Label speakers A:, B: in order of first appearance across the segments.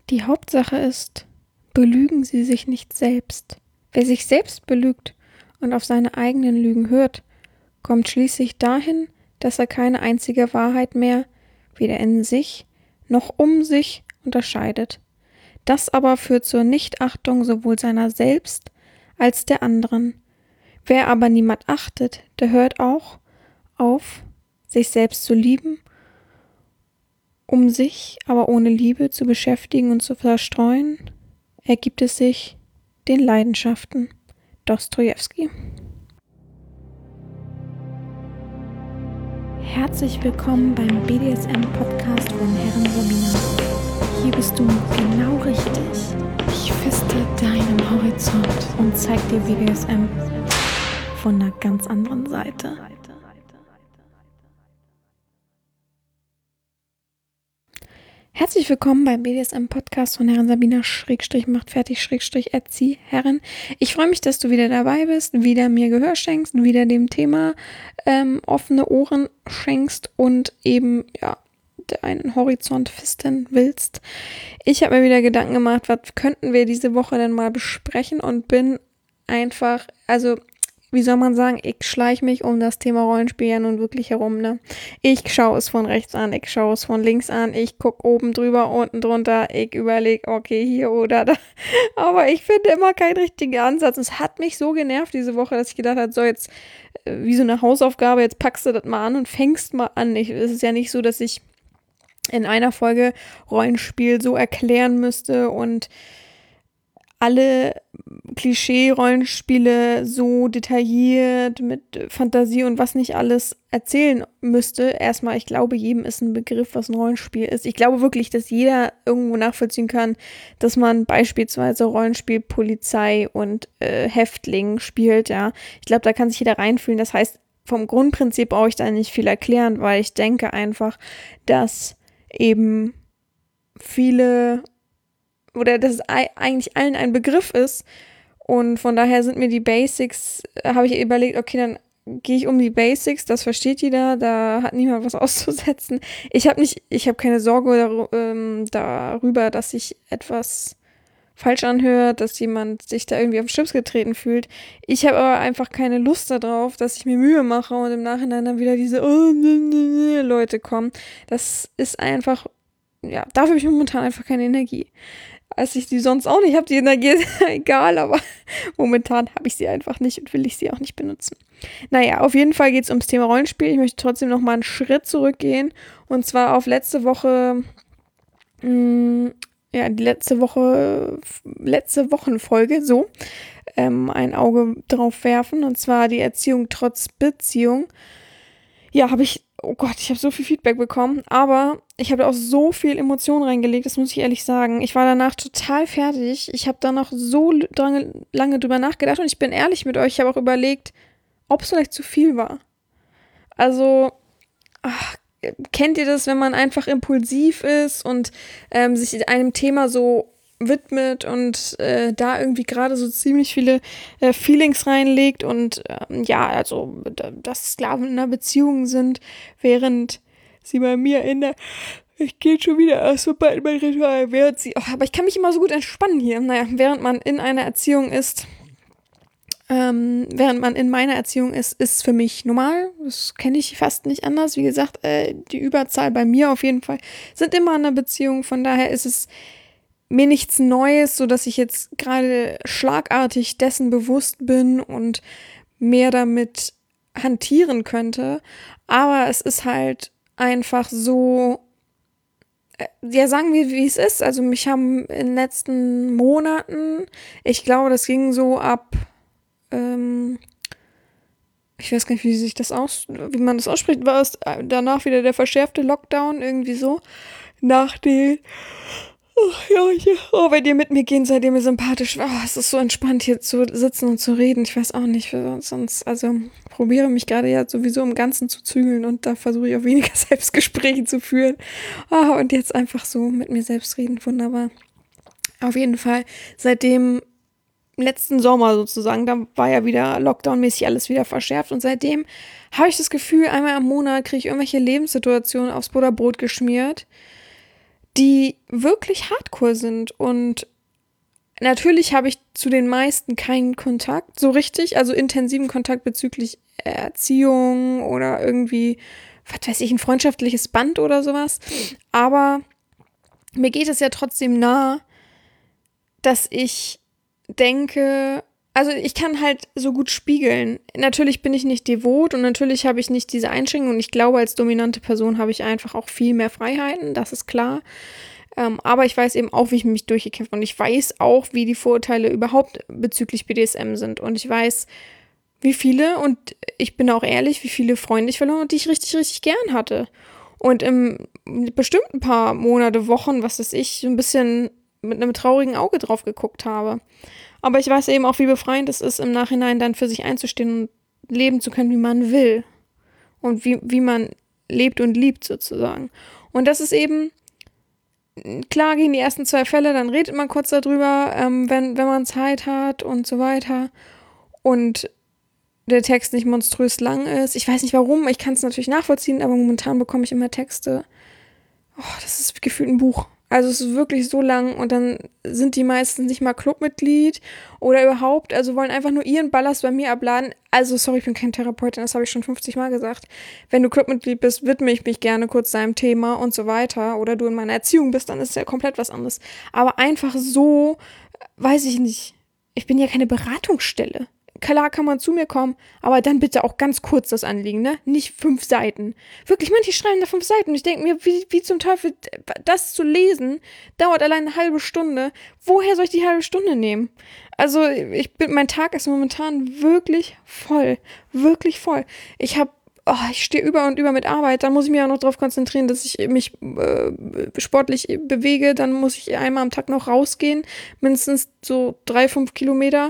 A: Die Hauptsache ist, belügen Sie sich nicht selbst. Wer sich selbst belügt und auf seine eigenen Lügen hört, kommt schließlich dahin, dass er keine einzige Wahrheit mehr weder in sich noch um sich unterscheidet. Das aber führt zur Nichtachtung sowohl seiner selbst als der anderen. Wer aber niemand achtet, der hört auch auf, sich selbst zu lieben, um sich aber ohne Liebe zu beschäftigen und zu verstreuen, ergibt es sich den Leidenschaften. Dostojewski. Herzlich willkommen beim BDSM-Podcast von Herren Sabina. Hier bist du genau richtig. Ich feste deinen Horizont und zeig dir BDSM von einer ganz anderen Seite. Herzlich willkommen beim BDSM-Podcast von Herren Sabina /macht fertig /erzieh Herren. Ich freue mich, dass du wieder dabei bist, wieder mir Gehör schenkst, wieder dem Thema offene Ohren schenkst und eben, einen Horizont fisten willst. Ich habe mir wieder Gedanken gemacht, was könnten wir diese Woche denn mal besprechen und bin einfach, wie soll man sagen, ich schleiche mich um das Thema Rollenspiel ja nun wirklich herum, ne? Ich schaue es von rechts an, ich schaue es von links an, ich gucke oben drüber, unten drunter, ich überlege, okay, hier oder da. Aber ich finde immer keinen richtigen Ansatz. Es hat mich so genervt diese Woche, dass ich gedacht habe, so jetzt, wie so eine Hausaufgabe, jetzt packst du das mal an und fängst mal an. Es ist ja nicht so, dass ich in einer Folge Rollenspiel so erklären müsste und alle Klischee-Rollenspiele so detailliert mit Fantasie und was nicht alles erzählen müsste. Erstmal, ich glaube, jedem ist ein Begriff, was ein Rollenspiel ist. Ich glaube wirklich, dass jeder irgendwo nachvollziehen kann, dass man beispielsweise Rollenspiel Polizei und Häftling spielt, ja. Ich glaube, da kann sich jeder reinfühlen. Das heißt, vom Grundprinzip brauche ich da nicht viel erklären, weil ich denke einfach, dass eben viele oder dass es eigentlich allen ein Begriff ist und von daher sind mir die Basics, habe ich überlegt, okay, dann gehe ich um die Basics, das versteht jeder, da hat niemand was auszusetzen. Ich habe keine Sorge darüber, dass sich etwas falsch anhört, dass jemand sich da irgendwie auf den Schlips getreten fühlt. Ich habe aber einfach keine Lust darauf, dass ich mir Mühe mache und im Nachhinein dann wieder diese Leute kommen. Das ist einfach, dafür habe ich momentan einfach keine Energie. Als ich die sonst auch nicht habe, die Energie ist egal, aber momentan habe ich sie einfach nicht und will ich sie auch nicht benutzen. Naja, auf jeden Fall geht es ums Thema Rollenspiel. Ich möchte trotzdem noch mal einen Schritt zurückgehen und zwar auf letzte Wochenfolge, so, ein Auge drauf werfen und zwar die Erziehung trotz Beziehung. Ja, oh Gott, ich habe so viel Feedback bekommen, aber ich habe auch so viel Emotion reingelegt, das muss ich ehrlich sagen. Ich war danach total fertig. Ich habe da noch so lange drüber nachgedacht und ich bin ehrlich mit euch, ich habe auch überlegt, ob es vielleicht zu viel war. Also, kennt ihr das, wenn man einfach impulsiv ist und sich einem Thema so widmet und da irgendwie gerade so ziemlich viele Feelings reinlegt und dass Sklaven in einer Beziehung sind, während sie bei mir ich gehe schon wieder super in mein Ritual, aber ich kann mich immer so gut entspannen hier. Naja, während man in meiner Erziehung ist, ist für mich normal. Das kenne ich fast nicht anders. Wie gesagt, die Überzahl bei mir auf jeden Fall sind immer in einer Beziehung. Von daher ist es mir nichts Neues, so dass ich jetzt gerade schlagartig dessen bewusst bin und mehr damit hantieren könnte. Aber es ist halt einfach so, sagen wir, wie es ist. Also mich haben in den letzten Monaten, ich glaube, das ging so ab, ich weiß gar nicht, wie man das ausspricht, war es danach wieder der verschärfte Lockdown, irgendwie so, nach den wenn ihr mit mir gehen, seid ihr mir sympathisch. Es ist so entspannt, hier zu sitzen und zu reden. Ich weiß auch nicht, sonst, probiere mich gerade ja sowieso im Ganzen zu zügeln und da versuche ich auch weniger Selbstgespräche zu führen. Und jetzt einfach so mit mir selbst reden, wunderbar. Auf jeden Fall, seit dem letzten Sommer sozusagen, da war ja wieder Lockdown-mäßig alles wieder verschärft und seitdem habe ich das Gefühl, einmal im Monat kriege ich irgendwelche Lebenssituationen aufs Butterbrot geschmiert, die wirklich hardcore sind. Und natürlich habe ich zu den meisten keinen Kontakt, so richtig, also intensiven Kontakt bezüglich Erziehung oder irgendwie, was weiß ich, ein freundschaftliches Band oder sowas. Aber mir geht es ja trotzdem nah, dass ich denke, also ich kann halt so gut spiegeln. Natürlich bin ich nicht devot und natürlich habe ich nicht diese Einschränkungen und ich glaube, als dominante Person habe ich einfach auch viel mehr Freiheiten, das ist klar. Aber ich weiß eben auch, wie ich mich durchgekämpft habe und ich weiß auch, wie die Vorurteile überhaupt bezüglich BDSM sind und ich weiß, wie viele, und ich bin auch ehrlich, wie viele Freunde ich verloren habe, die ich richtig, richtig gern hatte. Und im bestimmt ein paar Monate, Wochen, was weiß ich, so ein bisschen mit einem traurigen Auge drauf geguckt habe. Aber ich weiß eben auch, wie befreiend es ist, im Nachhinein dann für sich einzustehen und leben zu können, wie man will. Und wie man lebt und liebt, sozusagen. Und das ist eben, klar gehen die ersten 2 Fälle, dann redet man kurz darüber, wenn man Zeit hat und so weiter. Und der Text nicht monströs lang ist. Ich weiß nicht warum, ich kann es natürlich nachvollziehen, aber momentan bekomme ich immer Texte. Oh, das ist gefühlt ein Buch. Also es ist wirklich so lang und dann sind die meisten nicht mal Clubmitglied oder überhaupt, also wollen einfach nur ihren Ballast bei mir abladen. Also sorry, ich bin kein Therapeutin, das habe ich schon 50 Mal gesagt. Wenn du Clubmitglied bist, widme ich mich gerne kurz deinem Thema und so weiter. Oder du in meiner Erziehung bist, dann ist es ja komplett was anderes. Aber einfach so, weiß ich nicht. Ich bin ja keine Beratungsstelle. Klar kann man zu mir kommen, aber dann bitte auch ganz kurz das Anliegen, ne? Nicht 5 Seiten. Wirklich, manche schreiben da 5 Seiten und ich denke mir, wie zum Teufel, das zu lesen, dauert allein eine halbe Stunde. Woher soll ich die halbe Stunde nehmen? Also, mein Tag ist momentan wirklich voll. Wirklich voll. Ich stehe über und über mit Arbeit, dann muss ich mich auch noch darauf konzentrieren, dass ich mich sportlich bewege, dann muss ich einmal am Tag noch rausgehen, mindestens so 3-5 Kilometer.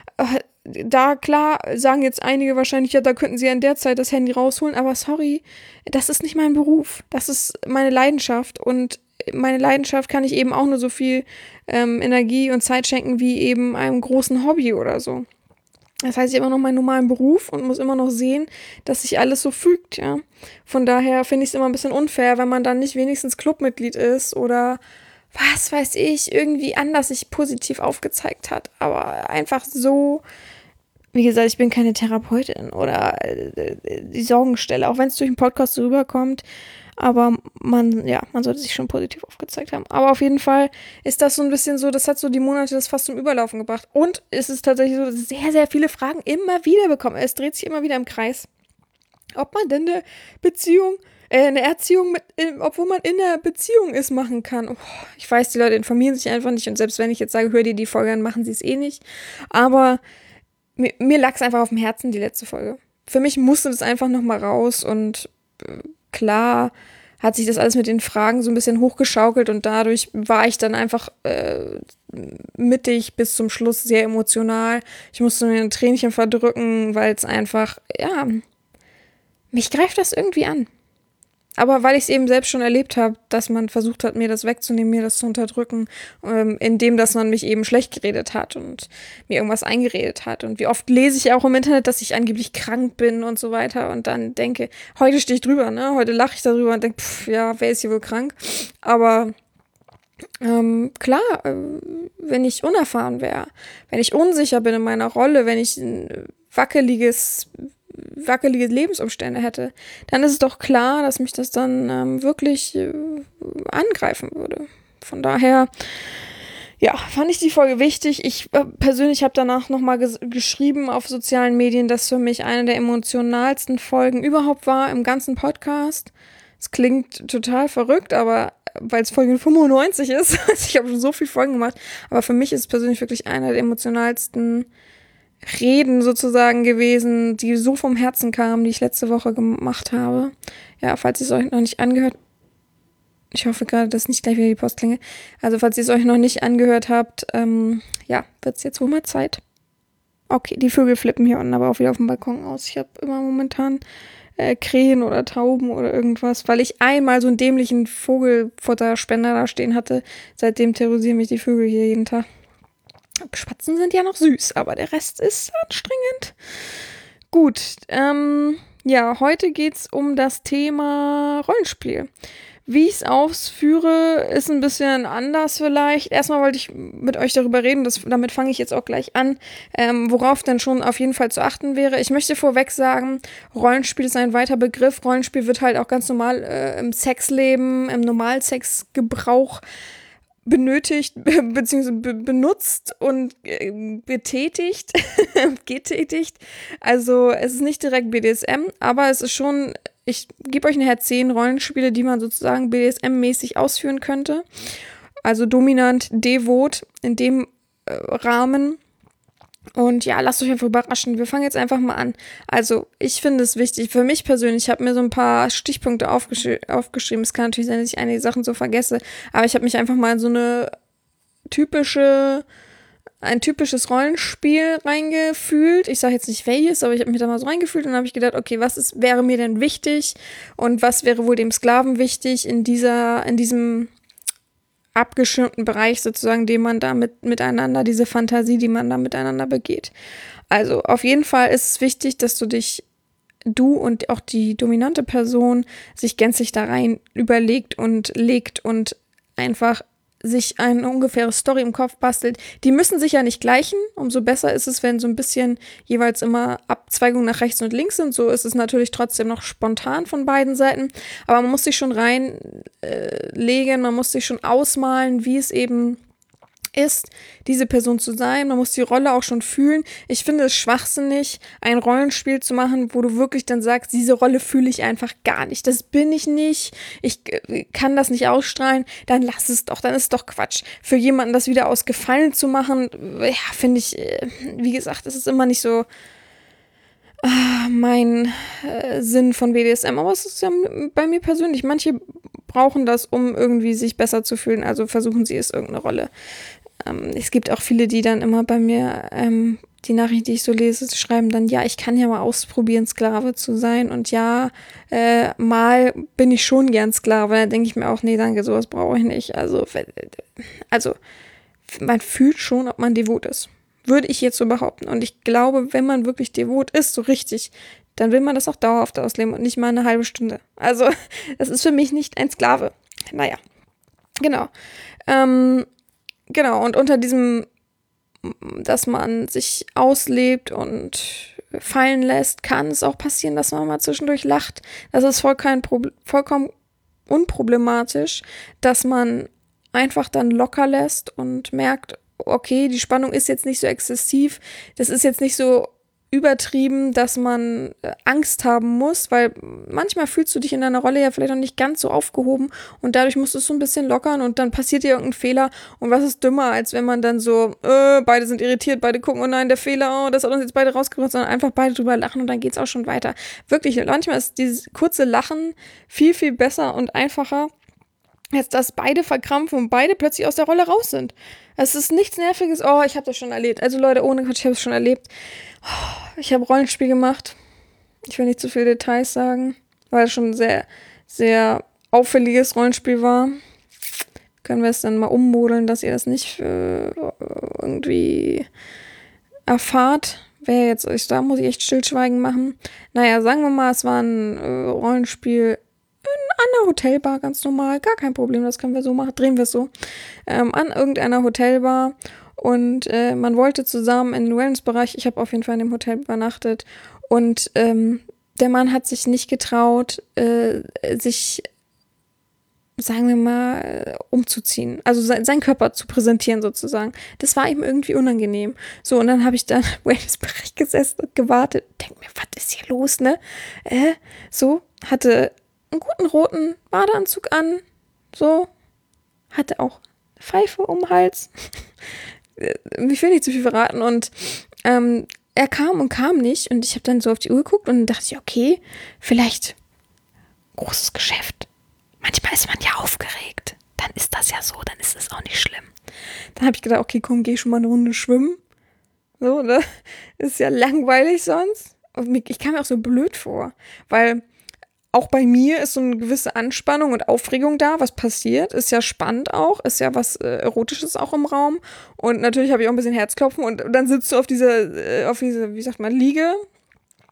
A: Da, klar, sagen jetzt einige wahrscheinlich, ja, da könnten sie ja in der Zeit das Handy rausholen, aber sorry, das ist nicht mein Beruf, das ist meine Leidenschaft und meine Leidenschaft kann ich eben auch nur so viel Energie und Zeit schenken wie eben einem großen Hobby oder so. Das heißt, ich habe immer noch meinen normalen Beruf und muss immer noch sehen, dass sich alles so fügt, ja. Von daher finde ich es immer ein bisschen unfair, wenn man dann nicht wenigstens Clubmitglied ist oder was weiß ich, irgendwie anders sich positiv aufgezeigt hat. Aber einfach so, wie gesagt, ich bin keine Therapeutin oder die Sorgenstelle, auch wenn es durch den Podcast so rüberkommt. Aber man sollte sich schon positiv aufgezeigt haben. Aber auf jeden Fall ist das so ein bisschen so, das hat so die Monate das fast zum Überlaufen gebracht. Und es ist tatsächlich so, dass ich sehr, sehr viele Fragen immer wieder bekomme. Es dreht sich immer wieder im Kreis. Ob man denn eine Erziehung obwohl man in einer Beziehung ist, machen kann. Oh, ich weiß, die Leute informieren sich einfach nicht und selbst wenn ich jetzt sage, hör dir die Folge an, machen sie es eh nicht. Aber mir lag es einfach auf dem Herzen, die letzte Folge. Für mich musste das einfach nochmal raus und klar hat sich das alles mit den Fragen so ein bisschen hochgeschaukelt und dadurch war ich dann einfach mittig bis zum Schluss sehr emotional. Ich musste mir ein Tränchen verdrücken, weil es einfach, ja, mich greift das irgendwie an. Aber weil ich es eben selbst schon erlebt habe, dass man versucht hat, mir das wegzunehmen, mir das zu unterdrücken, indem dass man mich eben schlecht geredet hat und mir irgendwas eingeredet hat. Und wie oft lese ich auch im Internet, dass ich angeblich krank bin und so weiter und dann denke, heute stehe ich drüber, ne? Heute lache ich darüber und denke, ja, wer ist hier wohl krank? Aber klar, wenn ich unerfahren wäre, wenn ich unsicher bin in meiner Rolle, wenn ich ein wackelige Lebensumstände hätte, dann ist es doch klar, dass mich das dann wirklich angreifen würde. Von daher, ja, fand ich die Folge wichtig. Ich persönlich habe danach nochmal geschrieben auf sozialen Medien, dass für mich eine der emotionalsten Folgen überhaupt war im ganzen Podcast. Es klingt total verrückt, aber weil es Folge 95 ist, ich habe schon so viele Folgen gemacht, aber für mich ist es persönlich wirklich eine der emotionalsten Reden sozusagen gewesen, die so vom Herzen kamen, die ich letzte Woche gemacht habe. Ja, falls ihr es euch noch nicht angehört, ich hoffe gerade, dass nicht gleich wieder die Post klingelt. Also falls ihr es euch noch nicht angehört habt, wird es jetzt wohl mal Zeit. Okay, die Vögel flippen hier unten aber auch wieder auf dem Balkon aus. Ich habe immer momentan Krähen oder Tauben oder irgendwas, weil ich einmal so einen dämlichen Vogelfutterspender da stehen hatte. Seitdem terrorisieren mich die Vögel hier jeden Tag. Spatzen sind ja noch süß, aber der Rest ist anstrengend. Gut, heute geht's um das Thema Rollenspiel. Wie ich es ausführe, ist ein bisschen anders vielleicht. Erstmal wollte ich mit euch darüber reden, damit fange ich jetzt auch gleich an, worauf dann schon auf jeden Fall zu achten wäre. Ich möchte vorweg sagen, Rollenspiel ist ein weiter Begriff. Rollenspiel wird halt auch ganz normal im im Normalsexgebrauch benötigt, beziehungsweise benutzt und betätigt, getätigt. Also es ist nicht direkt BDSM, aber es ist schon, ich gebe euch nachher 10 Rollenspiele, die man sozusagen BDSM-mäßig ausführen könnte. Also dominant, devot in dem Rahmen. Und ja, lasst euch einfach überraschen. Wir fangen jetzt einfach mal an. Also, ich finde es wichtig, für mich persönlich, ich habe mir so ein paar Stichpunkte aufgeschrieben. Es kann natürlich sein, dass ich einige Sachen so vergesse, aber ich habe mich einfach mal in so ein typisches Rollenspiel reingefühlt. Ich sage jetzt nicht welches, aber ich habe mich da mal so reingefühlt und dann habe ich gedacht, okay, wäre mir denn wichtig und was wäre wohl dem Sklaven wichtig in diesem abgeschirmten Bereich sozusagen, den man da miteinander, diese Fantasie, die man da miteinander begeht. Also auf jeden Fall ist es wichtig, dass du und auch die dominante Person sich gänzlich da rein überlegt und legt und einfach sich eine ungefähre Story im Kopf bastelt. Die müssen sich ja nicht gleichen. Umso besser ist es, wenn so ein bisschen jeweils immer Abzweigungen nach rechts und links sind. So ist es natürlich trotzdem noch spontan von beiden Seiten. Aber man muss sich schon reinlegen, man muss sich schon ausmalen, wie es eben ist, diese Person zu sein. Man muss die Rolle auch schon fühlen. Ich finde es schwachsinnig, ein Rollenspiel zu machen, wo du wirklich dann sagst, diese Rolle fühle ich einfach gar nicht. Das bin ich nicht. Ich kann das nicht ausstrahlen. Dann lass es doch. Dann ist es doch Quatsch. Für jemanden das wieder aus Gefallen zu machen, ja, finde ich, wie gesagt, es ist immer nicht so mein Sinn von BDSM. Aber es ist ja bei mir persönlich. Manche brauchen das, um irgendwie sich besser zu fühlen. Also versuchen sie es, irgendeine Rolle. Es gibt auch viele, die dann immer bei mir die Nachricht, die ich so lese, schreiben dann, ja, ich kann ja mal ausprobieren, Sklave zu sein. Und ja, mal bin ich schon gern Sklave. Da denke ich mir auch, nee, danke, sowas brauche ich nicht. Also man fühlt schon, ob man devot ist. Würde ich jetzt so behaupten. Und ich glaube, wenn man wirklich devot ist, so richtig, dann will man das auch dauerhaft ausleben und nicht mal eine halbe Stunde. Also, das ist für mich nicht ein Sklave. Naja, genau. Genau, und unter diesem, dass man sich auslebt und fallen lässt, kann es auch passieren, dass man mal zwischendurch lacht. Das ist vollkommen unproblematisch, dass man einfach dann locker lässt und merkt, okay, die Spannung ist jetzt nicht so exzessiv, das ist jetzt nicht so übertrieben, dass man Angst haben muss, weil manchmal fühlst du dich in deiner Rolle ja vielleicht noch nicht ganz so aufgehoben und dadurch musst du es so ein bisschen lockern und dann passiert dir irgendein Fehler und was ist dümmer, als wenn man dann so, beide sind irritiert, beide gucken, oh nein, der Fehler, oh, das hat uns jetzt beide rausgebracht, sondern einfach beide drüber lachen und dann geht's auch schon weiter. Wirklich, manchmal ist dieses kurze Lachen viel, viel besser und einfacher, als dass beide verkrampfen und beide plötzlich aus der Rolle raus sind. Es ist nichts Nerviges. Oh, ich habe das schon erlebt. Also Leute, ohne Quatsch, ich habe es schon erlebt. Ich habe Rollenspiel gemacht. Ich will nicht zu viele Details sagen, weil es schon ein sehr, sehr auffälliges Rollenspiel war. Können wir es dann mal ummodeln, dass ihr das nicht irgendwie erfahrt. Da muss ich echt Stillschweigen machen. Naja, sagen wir mal, es war ein Rollenspiel an einer Hotelbar, ganz normal, gar kein Problem, das können wir so machen, drehen wir es so, an irgendeiner Hotelbar und man wollte zusammen in den Wellnessbereich, ich habe auf jeden Fall in dem Hotel übernachtet und der Mann hat sich nicht getraut, sich, sagen wir mal, umzuziehen, also seinen Körper zu präsentieren sozusagen. Das war ihm irgendwie unangenehm. So, und dann habe ich dann im Wellnessbereich gesessen und gewartet, denk mir, was ist hier los, ne? So, hatte einen guten roten Badeanzug an, so, hatte auch eine Pfeife um den Hals. Ich will nicht zu viel verraten und er kam und kam nicht und ich habe dann so auf die Uhr geguckt und dann dachte ich, okay, vielleicht großes Geschäft. Manchmal ist man ja aufgeregt, dann ist das ja so, dann ist es auch nicht schlimm. Dann habe ich gedacht, okay, komm, geh schon mal eine Runde schwimmen. So, ne? Ist ja langweilig sonst. Und ich kam mir auch so blöd vor, weil auch bei mir ist so eine gewisse Anspannung und Aufregung da, was passiert. Ist ja spannend auch, ist ja was Erotisches auch im Raum. Und natürlich habe ich auch ein bisschen Herzklopfen und dann sitzt du auf dieser, wie sagt man, Liege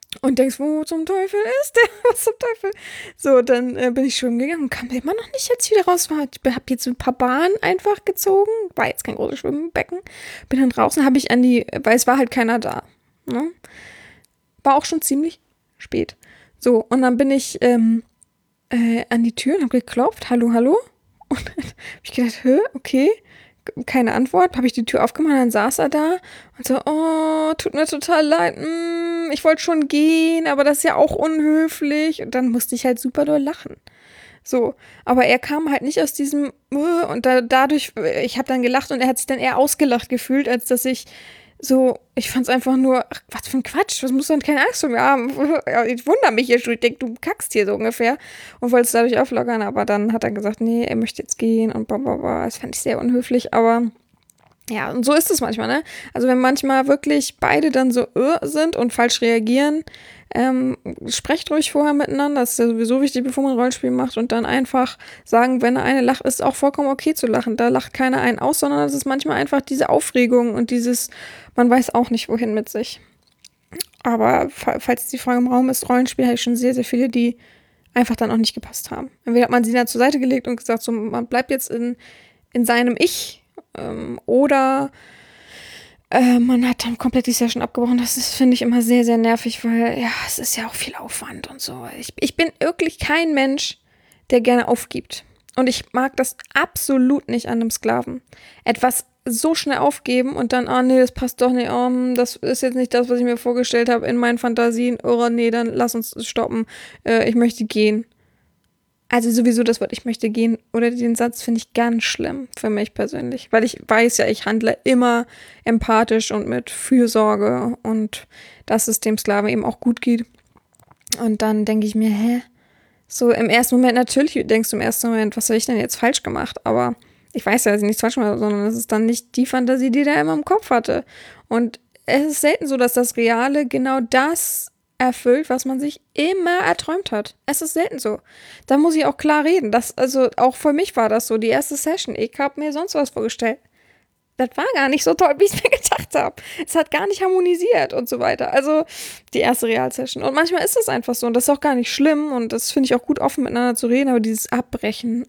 A: Und denkst, wo zum Teufel ist der? Was zum Teufel? So, dann bin ich schwimmen gegangen und kam immer noch nicht, als ich wieder raus war. Ich habe jetzt ein paar Bahnen einfach gezogen. War jetzt kein großes Schwimmbecken. Bin dann draußen, habe ich weil es war halt keiner da. Ne? War auch schon ziemlich spät. So, und dann bin ich an die Tür und habe geklopft. Hallo, hallo. Und dann habe ich gedacht, okay. Keine Antwort, habe ich die Tür aufgemacht, dann saß er da und so, oh, tut mir total leid, ich wollte schon gehen, aber das ist ja auch unhöflich. Und dann musste ich halt super doll lachen. So, aber er kam halt nicht aus diesem, und dadurch, ich habe dann gelacht und er hat sich dann eher ausgelacht gefühlt, als dass ich ich fand es einfach nur, ach, was für ein Quatsch, was musst du denn keine Angst vor mir haben? Ja, ich wundere mich hier schon, ich denke, du kackst hier so ungefähr und wollte es dadurch auflockern, aber dann hat er gesagt, nee, er möchte jetzt gehen und blablabla. Das fand ich sehr unhöflich, aber ja, und so ist es manchmal, ne? Also wenn manchmal wirklich beide dann so sind und falsch reagieren, sprecht ruhig vorher miteinander, das ist ja sowieso wichtig, bevor man ein Rollenspiel macht und dann einfach sagen, wenn eine lacht, ist auch vollkommen okay zu lachen. Da lacht keiner einen aus, sondern es ist manchmal einfach diese Aufregung und man weiß auch nicht, wohin mit sich. Aber falls die Frage im Raum ist, Rollenspiel, habe ich schon sehr, sehr viele, die einfach dann auch nicht gepasst haben. Entweder hat man sie dann zur Seite gelegt und gesagt, so, man bleibt jetzt in seinem Ich, oder man hat dann komplett die Session abgebrochen. Das ist, finde ich, immer sehr, sehr nervig, weil ja, es ist ja auch viel Aufwand und so. Ich bin wirklich kein Mensch, der gerne aufgibt. Und ich mag das absolut nicht an einem Sklaven. Etwas so schnell aufgeben und dann, nee, das passt doch nicht, das ist jetzt nicht das, was ich mir vorgestellt habe in meinen Fantasien. Oh, nee, dann lass uns stoppen. Ich möchte gehen. Also sowieso das Wort, ich möchte gehen, oder den Satz finde ich ganz schlimm für mich persönlich, weil ich weiß ja, ich handle immer empathisch und mit Fürsorge und dass es dem Sklaven eben auch gut geht. Und dann denke ich mir, so im ersten Moment, natürlich denkst du im ersten Moment, was habe ich denn jetzt falsch gemacht? Aber ich weiß ja, dass ich nichts falsch gemacht habe, sondern es ist dann nicht die Fantasie, die der immer im Kopf hatte. Und es ist selten so, dass das Reale genau das erfüllt, was man sich immer erträumt hat. Es ist selten so. Da muss ich auch klar reden. Also auch für mich war das so, die erste Session. Ich habe mir sonst was vorgestellt. Das war gar nicht so toll, wie ich es mir gedacht habe. Es hat gar nicht harmonisiert und so weiter. Also die erste Realsession. Und manchmal ist es einfach so und das ist auch gar nicht schlimm und das finde ich auch gut, offen miteinander zu reden, aber dieses Abbrechen,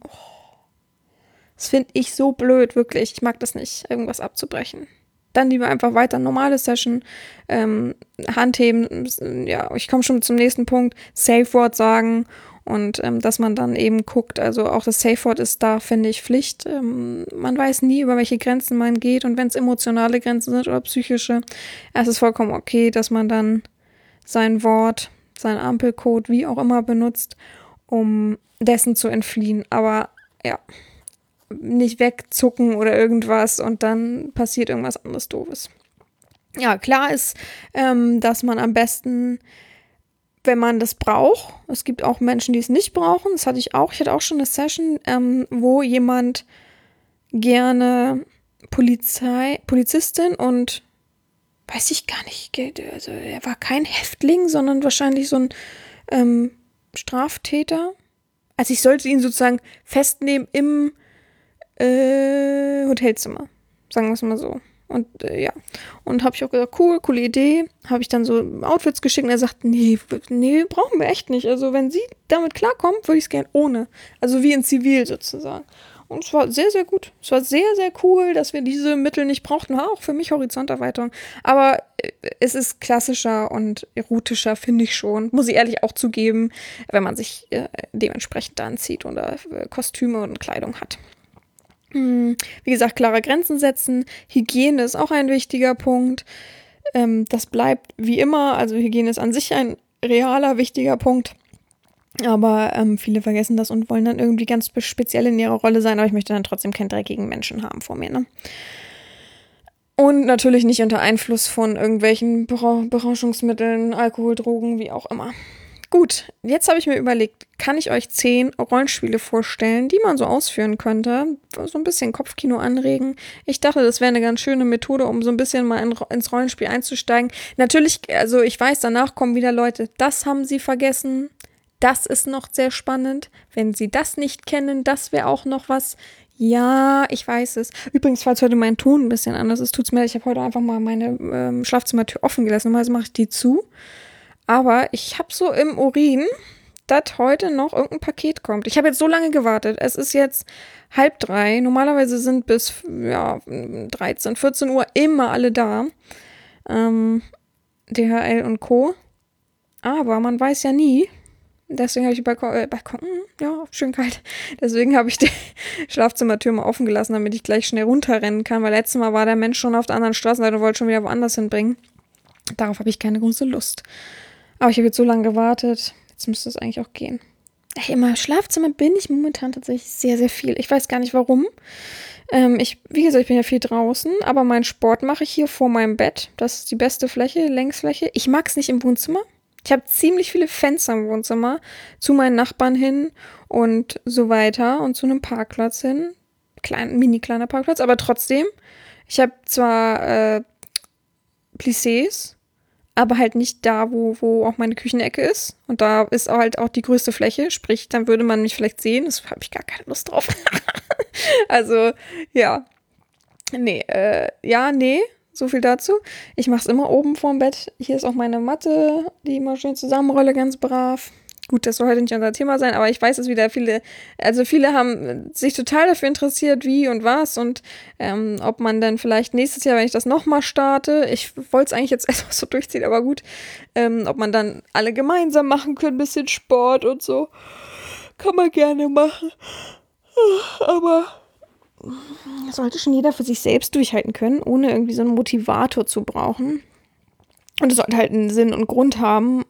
A: das finde ich so blöd, wirklich. Ich mag das nicht, irgendwas abzubrechen. Dann lieber einfach weiter normale Session, Handheben, ja, ich komme schon zum nächsten Punkt, Safe Word sagen und dass man dann eben guckt, also auch das Safe Word ist da, finde ich, Pflicht. Man weiß nie, über welche Grenzen man geht und wenn es emotionale Grenzen sind oder psychische, es ist vollkommen okay, dass man dann sein Wort, seinen Ampelcode, wie auch immer benutzt, um dessen zu entfliehen, aber ja, nicht wegzucken oder irgendwas und dann passiert irgendwas anderes Doofes. Ja, klar ist, dass man am besten, wenn man das braucht, es gibt auch Menschen, die es nicht brauchen, das hatte ich auch. Ich hatte auch schon eine Session, wo jemand gerne Polizistin und weiß ich gar nicht, also er war kein Häftling, sondern wahrscheinlich so ein Straftäter. Also ich sollte ihn sozusagen festnehmen im Hotelzimmer, sagen wir es mal so. Und ja, und habe ich auch gesagt, coole Idee. Habe ich dann so Outfits geschickt und er sagt, nee, brauchen wir echt nicht. Also wenn sie damit klarkommt, würde ich es gerne ohne. Also wie in Zivil sozusagen. Und es war sehr, sehr gut. Es war sehr, sehr cool, dass wir diese Mittel nicht brauchten. War auch für mich Horizonterweiterung. Aber es ist klassischer und erotischer, finde ich schon. Muss ich ehrlich auch zugeben, wenn man sich dementsprechend anzieht oder Kostüme und Kleidung hat. Wie gesagt, klare Grenzen setzen. Hygiene ist auch ein wichtiger Punkt. Das bleibt wie immer. Also Hygiene ist an sich ein realer, wichtiger Punkt. Aber viele vergessen das und wollen dann irgendwie ganz speziell in ihrer Rolle sein. Aber ich möchte dann trotzdem keinen dreckigen Menschen haben vor mir, ne? Und natürlich nicht unter Einfluss von irgendwelchen Berauschungsmitteln, Alkohol, Drogen, wie auch immer. Gut, jetzt habe ich mir überlegt, kann ich euch 10 Rollenspiele vorstellen, die man so ausführen könnte, so ein bisschen Kopfkino anregen. Ich dachte, das wäre eine ganz schöne Methode, um so ein bisschen mal ins Rollenspiel einzusteigen. Natürlich, also ich weiß, danach kommen wieder Leute, das haben sie vergessen, das ist noch sehr spannend. Wenn sie das nicht kennen, das wäre auch noch was. Ja, ich weiß es. Übrigens, falls heute mein Ton ein bisschen anders ist, tut's mir leid, ich habe heute einfach mal meine Schlafzimmertür offen gelassen. Normalerweise mache ich die zu. Aber ich habe so im Urin, dass heute noch irgendein Paket kommt. Ich habe jetzt so lange gewartet. Es ist jetzt 2:30. Normalerweise sind bis 13, 14 Uhr immer alle da. DHL und Co. Aber man weiß ja nie. Deswegen habe ich die Balkon, ja, schön kalt. Deswegen habe ich die Schlafzimmertür mal offen gelassen, damit ich gleich schnell runterrennen kann, weil letztes Mal war der Mensch schon auf der anderen Straßenseite und wollte schon wieder woanders hinbringen. Darauf habe ich keine große Lust. Aber ich habe jetzt so lange gewartet, jetzt müsste es eigentlich auch gehen. Im Schlafzimmer bin ich momentan tatsächlich sehr, sehr viel. Ich weiß gar nicht warum. Wie gesagt, ich bin ja viel draußen, aber meinen Sport mache ich hier vor meinem Bett. Das ist die beste Fläche, Längsfläche. Ich mag es nicht im Wohnzimmer. Ich habe ziemlich viele Fenster im Wohnzimmer zu meinen Nachbarn hin und so weiter und zu einem Parkplatz hin. Mini kleiner Parkplatz, aber trotzdem. Ich habe zwar Plissés, aber halt nicht da, wo auch meine Küchenecke ist. Und da ist halt auch die größte Fläche. Sprich, dann würde man mich vielleicht sehen. Das habe ich gar keine Lust drauf. Also, ja. Nee. So viel dazu. Ich mache es immer oben vorm Bett. Hier ist auch meine Matte, die immer schön zusammenrolle, ganz brav. Gut, das soll heute nicht unser Thema sein, aber ich weiß, dass wieder viele haben sich total dafür interessiert, wie und was und ob man dann vielleicht nächstes Jahr, wenn ich das nochmal starte, ich wollte es eigentlich jetzt erstmal so durchziehen, aber gut, ob man dann alle gemeinsam machen können, ein bisschen Sport und so. Kann man gerne machen. Aber sollte schon jeder für sich selbst durchhalten können, ohne irgendwie so einen Motivator zu brauchen. Und es sollte halt einen Sinn und Grund haben,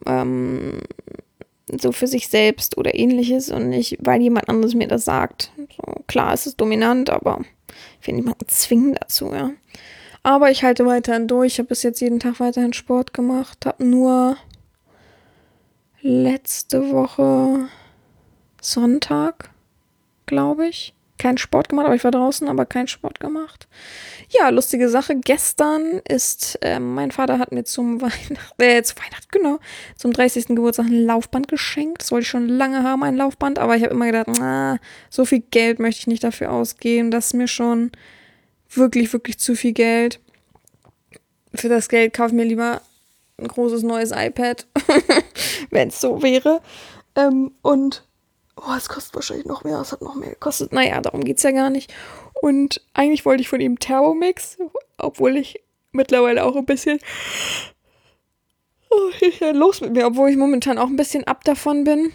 A: so für sich selbst oder ähnliches und nicht, weil jemand anderes mir das sagt. So, klar, es ist dominant, aber ich will niemanden zwingen dazu, ja. Aber ich halte weiterhin durch. Ich habe bis jetzt jeden Tag weiterhin Sport gemacht. Habe nur letzte Woche Sonntag, glaube ich, keinen Sport gemacht, aber ich war draußen, aber keinen Sport gemacht. Ja, lustige Sache. Gestern ist, mein Vater hat mir zum 30. Geburtstag ein Laufband geschenkt. Das wollte ich schon lange haben, ein Laufband, aber ich habe immer gedacht, so viel Geld möchte ich nicht dafür ausgeben. Das ist mir schon wirklich, wirklich zu viel Geld. Für das Geld kaufe ich mir lieber ein großes neues iPad, wenn es so wäre. Es kostet wahrscheinlich noch mehr, es hat noch mehr gekostet. Naja, darum geht's ja gar nicht. Und eigentlich wollte ich von ihm Thermomix, obwohl ich mittlerweile auch ein bisschen los mit mir, obwohl ich momentan auch ein bisschen ab davon bin.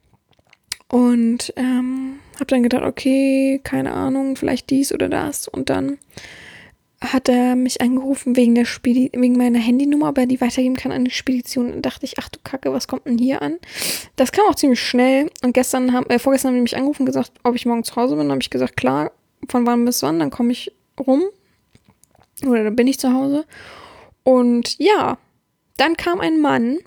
A: Und habe dann gedacht, okay, keine Ahnung, vielleicht dies oder das. Und dann hat er mich angerufen wegen meiner Handynummer, ob er die weitergeben kann an die Spedition. Und dachte ich, ach du Kacke, was kommt denn hier an? Das kam auch ziemlich schnell. Und vorgestern haben die mich angerufen und gesagt, ob ich morgen zu Hause bin. Dann habe ich gesagt, klar, von wann bis wann, dann komme ich rum. Oder dann bin ich zu Hause. Und ja, dann kam ein Mann.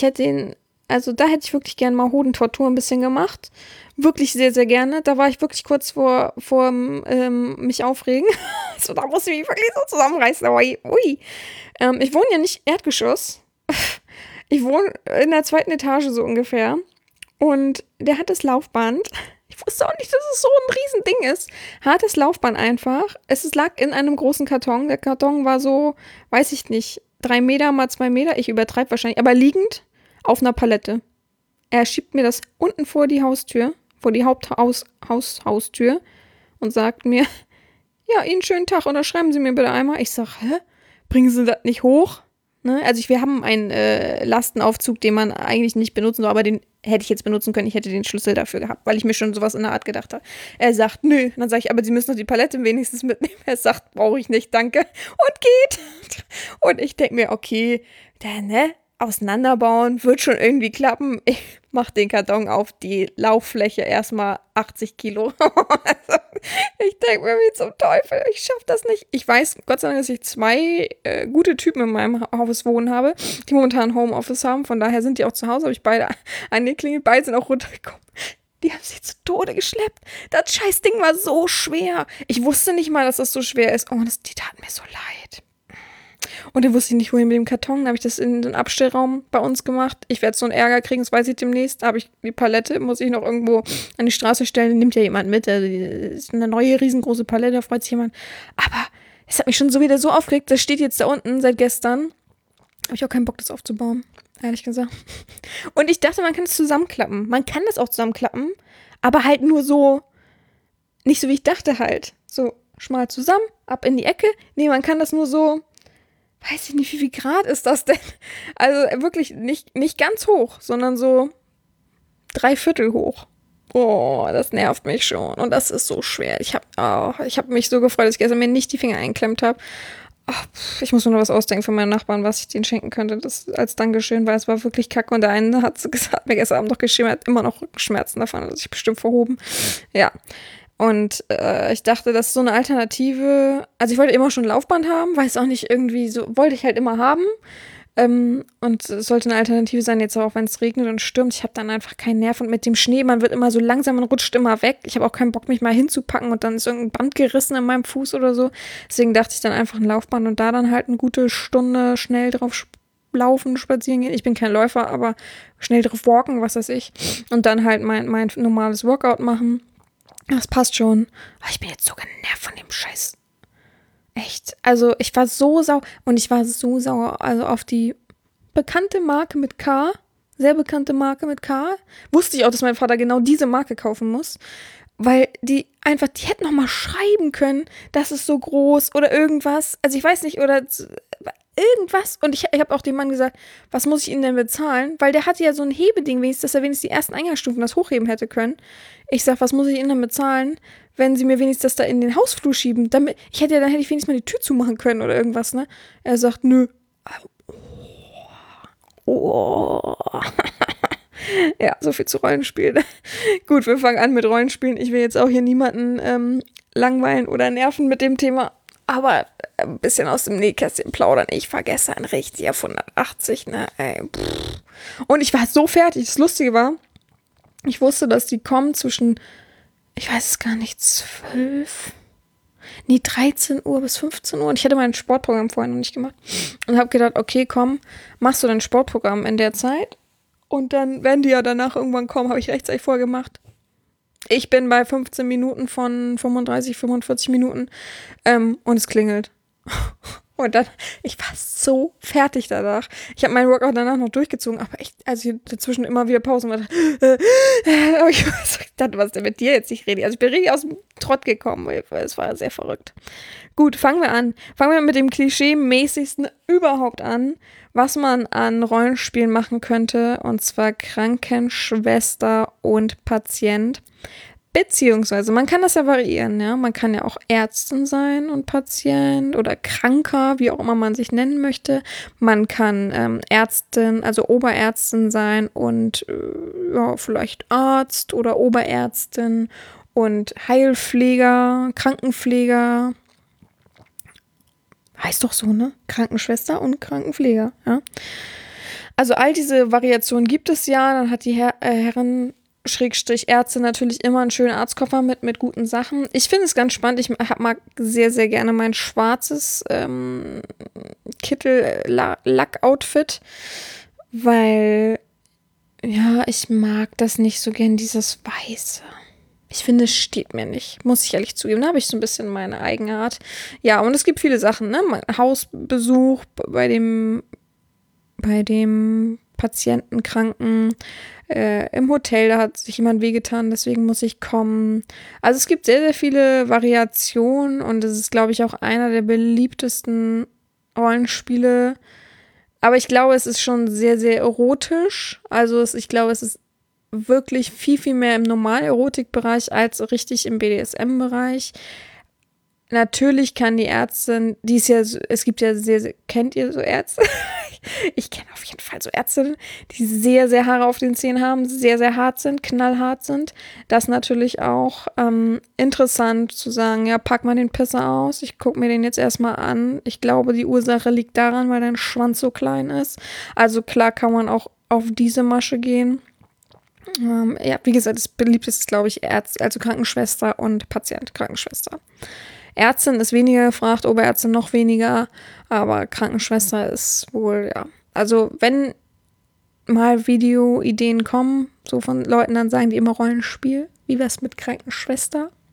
A: Da hätte ich wirklich gerne mal Hodentortur ein bisschen gemacht. Wirklich sehr, sehr gerne. Da war ich wirklich kurz vor mich aufregen. So, da musste ich mich wirklich so zusammenreißen. Aber ui. Ich wohne ja nicht Erdgeschoss. Ich wohne in der 2. Etage so ungefähr. Und der hat das Laufband. Ich wusste auch nicht, dass es so ein Riesending ist. Hat das Laufband einfach. Lag in einem großen Karton. Der Karton war so, weiß ich nicht, 3 Meter mal 2 Meter. Ich übertreibe wahrscheinlich. Aber liegend auf einer Palette. Er schiebt mir das unten vor die Haustür, vor die Haustür und sagt mir, ja, Ihnen schönen Tag, unterschreiben Sie mir bitte einmal. Ich sag, bringen Sie das nicht hoch? Ne? Also wir haben einen Lastenaufzug, den man eigentlich nicht benutzen soll, aber den hätte ich jetzt benutzen können. Ich hätte den Schlüssel dafür gehabt, weil ich mir schon sowas in der Art gedacht habe. Er sagt, nö. Und dann sage ich, aber Sie müssen doch die Palette wenigstens mitnehmen. Er sagt, brauche ich nicht, danke. Und geht. Und ich denke mir, okay, auseinanderbauen, wird schon irgendwie klappen. Ich mache den Karton auf die Lauffläche erstmal 80 Kilo. Also, ich denke mir, wie zum Teufel, ich schaffe das nicht. Ich weiß, Gott sei Dank, dass ich 2 gute Typen in meinem Haus wohnen habe, die momentan Homeoffice haben. Von daher sind die auch zu Hause, habe ich beide angeklingelt, beide sind auch runtergekommen. Die haben sich zu Tode geschleppt. Das Scheißding war so schwer. Ich wusste nicht mal, dass das so schwer ist. Oh, die taten mir so leid. Und dann wusste ich nicht, wohin mit dem Karton. Dann habe ich das in den Abstellraum bei uns gemacht. Ich werde so einen Ärger kriegen, das weiß ich demnächst. Da habe ich die Palette, muss ich noch irgendwo an die Straße stellen. Nimmt ja jemand mit. Also, das ist eine neue, riesengroße Palette, da freut sich jemand. Aber es hat mich schon wieder so aufgeregt. Das steht jetzt da unten seit gestern Habe ich auch keinen Bock, das aufzubauen, ehrlich gesagt. Und ich dachte, man kann es zusammenklappen. Man kann das auch zusammenklappen, aber halt nur so, nicht so wie ich dachte halt. So schmal zusammen, ab in die Ecke. Nee, man kann das nur so, weiß ich nicht, wie viel Grad ist das denn? Also wirklich nicht ganz hoch, sondern so 3/4 hoch. Oh, das nervt mich schon. Und das ist so schwer. Ich hab mich so gefreut, dass ich gestern mir nicht die Finger eingeklemmt habe. Oh, ich muss mir noch was ausdenken für meinen Nachbarn, was ich denen schenken könnte. Das als Dankeschön, weil es war wirklich kacke. Und der eine hat mir gestern Abend noch geschrieben, er hat immer noch Rückenschmerzen davon, hat sich bestimmt verhoben. Ja. Und ich dachte, das ist so eine Alternative. Also ich wollte immer schon ein Laufband haben, weiß auch nicht, irgendwie so, wollte ich halt immer haben. Und es sollte eine Alternative sein, jetzt auch wenn es regnet und stürmt. Ich habe dann einfach keinen Nerv. Und mit dem Schnee, man wird immer so langsam, man rutscht immer weg. Ich habe auch keinen Bock, mich mal hinzupacken und dann ist irgendein Band gerissen in meinem Fuß oder so. Deswegen dachte ich dann einfach ein Laufband und da dann halt eine gute Stunde schnell drauf laufen, spazieren gehen. Ich bin kein Läufer, aber schnell drauf walken, was weiß ich. Und dann halt mein normales Workout machen. Das passt schon. Aber ich bin jetzt so genervt von dem Scheiß. Echt. Also ich war so sauer. Und ich war so sauer. Also auf die bekannte Marke mit K. Sehr bekannte Marke mit K. Wusste ich auch, dass mein Vater genau diese Marke kaufen muss. Weil die hätten noch mal schreiben können, das ist so groß oder irgendwas. Also ich weiß nicht, oder irgendwas. Und ich habe auch dem Mann gesagt, was muss ich Ihnen denn bezahlen? Weil der hatte ja so ein Hebeding wenigstens, dass er wenigstens die ersten Eingangsstufen das hochheben hätte können. Ich sag, was muss ich Ihnen denn bezahlen, wenn Sie mir wenigstens das da in den Hausflur schieben? Dann hätte ich wenigstens mal die Tür zumachen können oder irgendwas, ne? Er sagt, nö. Oh. Ja, so viel zu Rollenspielen. Gut, wir fangen an mit Rollenspielen. Ich will jetzt auch hier niemanden langweilen oder nerven mit dem Thema. Aber ein bisschen aus dem Nähkästchen plaudern. Ich war gestern richtig auf 180, ne? Ey, und ich war so fertig. Das Lustige war, ich wusste, dass die kommen zwischen, ich weiß es gar nicht, 13 Uhr bis 15 Uhr. Und ich hatte mein Sportprogramm vorher noch nicht gemacht. Und habe gedacht, okay, komm, machst du dein Sportprogramm in der Zeit? Und dann, wenn die ja danach irgendwann kommen, habe ich rechtzeitig vorgemacht. Ich bin bei 15 Minuten von 35, 45 Minuten und es klingelt. Und dann, ich war so fertig danach. Ich habe meinen Workout danach noch durchgezogen, aber echt, also ich dazwischen immer wieder Pausen gemacht. Aber ich dachte, was ist denn mit dir jetzt nicht rede? Also ich bin richtig aus dem Trott gekommen. Es war sehr verrückt. Gut, fangen wir an. Fangen wir mit dem Klischee-mäßigsten überhaupt an, was man an Rollenspielen machen könnte, und zwar Krankenschwester und Patient. Beziehungsweise, man kann das ja variieren, ja. Man kann ja auch Ärztin sein und Patient oder Kranker, wie auch immer man sich nennen möchte. Man kann Ärztin, also Oberärztin sein und ja, vielleicht Arzt oder Oberärztin und Heilpfleger, Krankenpfleger. Heißt doch so, ne? Krankenschwester und Krankenpfleger, ja. Also all diese Variationen gibt es ja. Dann hat die Herren Ärzte natürlich immer einen schönen Arztkoffer mit guten Sachen. Ich finde es ganz spannend. Ich mag sehr, sehr gerne mein schwarzes Kittel-Lack-Outfit, weil, ja, ich mag das nicht so gern, dieses Weiße. Ich finde, es steht mir nicht, muss ich ehrlich zugeben. Da habe ich so ein bisschen meine Eigenart. Ja, und es gibt viele Sachen, ne? Hausbesuch bei dem Patienten, Kranken, im Hotel, da hat sich jemand wehgetan, deswegen muss ich kommen. Also es gibt sehr, sehr viele Variationen und es ist, glaube ich, auch einer der beliebtesten Rollenspiele. Aber ich glaube, es ist schon sehr, sehr erotisch. Also ich glaube, es ist wirklich viel, viel mehr im Normal-Erotik-Bereich als richtig im BDSM-Bereich. Natürlich kann die Ärztin, die ist ja, es gibt ja sehr, sehr, kennt ihr so Ärzte? Ich kenne auf jeden Fall so Ärztinnen, die sehr, sehr Haare auf den Zähnen haben, sehr, sehr hart sind, knallhart sind. Das ist natürlich auch interessant zu sagen, ja, pack mal den Pisser aus, ich gucke mir den jetzt erstmal an. Ich glaube, die Ursache liegt daran, weil dein Schwanz so klein ist. Also klar kann man auch auf diese Masche gehen. Ja, wie gesagt, das beliebteste ist, glaube ich, also Krankenschwester und Patient, Krankenschwester. Ärztin ist weniger gefragt, Oberärztin noch weniger, aber Krankenschwester ist wohl, ja. Also wenn mal Videoideen kommen, so von Leuten, dann sagen die immer Rollenspiel. Wie wär's mit Krankenschwester?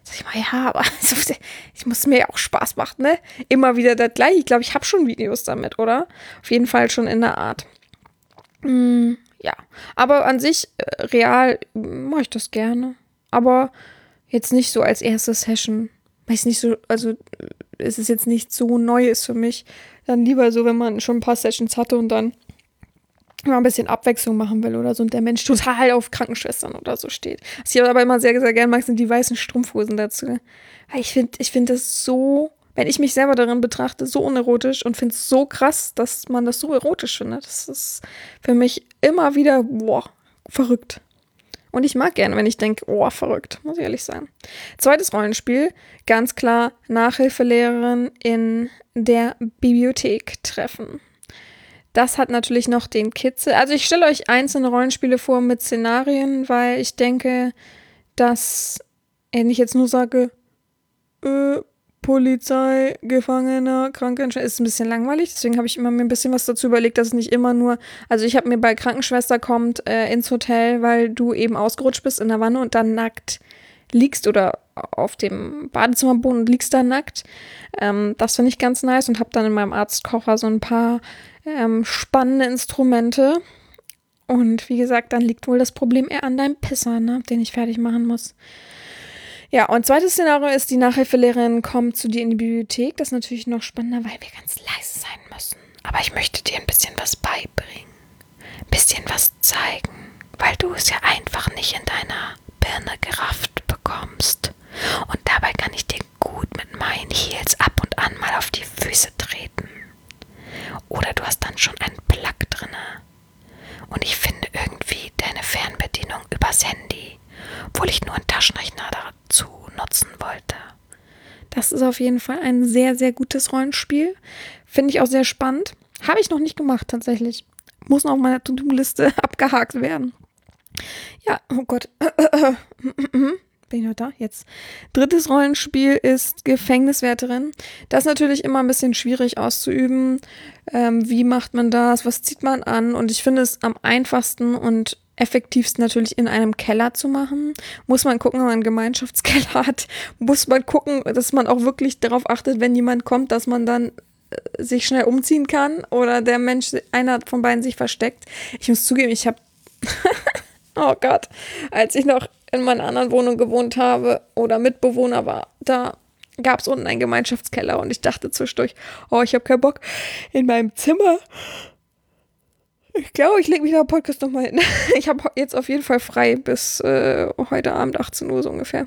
A: Sag ich mal, ja, aber ich muss mir ja auch Spaß machen, ne? Immer wieder das gleiche. Ich glaube, ich habe schon Videos damit, oder? Auf jeden Fall schon in der Art. Ja, aber an sich, real mache ich das gerne. Aber jetzt nicht so als erste Session. Weil es nicht so, also es ist jetzt nicht so Neues für mich. Dann lieber so, wenn man schon ein paar Sessions hatte und dann mal ein bisschen Abwechslung machen will oder so und der Mensch total auf Krankenschwestern oder so steht. Was ich aber immer sehr, sehr gerne mag, sind die weißen Strumpfhosen dazu. Weil ich finde das so, wenn ich mich selber darin betrachte, so unerotisch und finde es so krass, dass man das so erotisch findet. Das ist für mich immer wieder, boah, verrückt. Und ich mag gerne, wenn ich denke, oh, verrückt, muss ich ehrlich sagen. Zweites Rollenspiel, ganz klar Nachhilfelehrerin in der Bibliothek treffen. Das hat natürlich noch den Kitzel. Also ich stelle euch einzelne Rollenspiele vor mit Szenarien, weil ich denke, dass, wenn ich jetzt nur sage, Polizei, Gefangener, Krankenschwester, ist ein bisschen langweilig. Deswegen habe ich immer mir ein bisschen was dazu überlegt, dass es nicht immer nur, also ich habe mir bei Krankenschwester kommt ins Hotel, weil du eben ausgerutscht bist in der Wanne und dann nackt liegst oder auf dem Badezimmerboden und liegst da nackt. Das finde ich ganz nice und habe dann in meinem Arztkocher so ein paar spannende Instrumente. Und wie gesagt, dann liegt wohl das Problem eher an deinem Pisser, ne, den ich fertig machen muss. Ja, und zweites Szenario ist, die Nachhilfelehrerin kommt zu dir in die Bibliothek. Das ist natürlich noch spannender, weil wir ganz leise sein müssen. Aber ich möchte dir ein bisschen was beibringen. Ein bisschen was zeigen, weil du es ja einfach nicht in deiner Birne gerafft bekommst. Und dabei kann ich dir gut mit meinen Heels ab und an mal auf die Füße treten. Oder du hast dann schon einen Plug drinne. Und ich finde irgendwie deine Fernbedienung übers Handy, obwohl ich nur einen Taschenrechner dazu nutzen wollte. Das ist auf jeden Fall ein sehr, sehr gutes Rollenspiel. Finde ich auch sehr spannend. Habe ich noch nicht gemacht, tatsächlich. Muss noch auf meiner To-Do-Liste abgehakt werden. Ja, oh Gott. Bin ich noch da? Jetzt. Drittes Rollenspiel ist Gefängniswärterin. Das ist natürlich immer ein bisschen schwierig auszuüben. Wie macht man das? Was zieht man an? Und ich finde es am einfachsten und effektivsten natürlich in einem Keller zu machen. Muss man gucken, wenn man einen Gemeinschaftskeller hat. Muss man gucken, dass man auch wirklich darauf achtet, wenn jemand kommt, dass man dann sich schnell umziehen kann oder der Mensch, einer von beiden sich versteckt. Ich muss zugeben, ich habe oh Gott, als ich noch in meiner anderen Wohnung gewohnt habe oder Mitbewohner war, da gab es unten einen Gemeinschaftskeller und ich dachte zwischendurch, oh, ich habe keinen Bock in meinem Zimmer. Ich glaube, ich lege mich nach dem Podcast nochmal hin. Ich habe jetzt auf jeden Fall frei bis heute Abend 18 Uhr so ungefähr.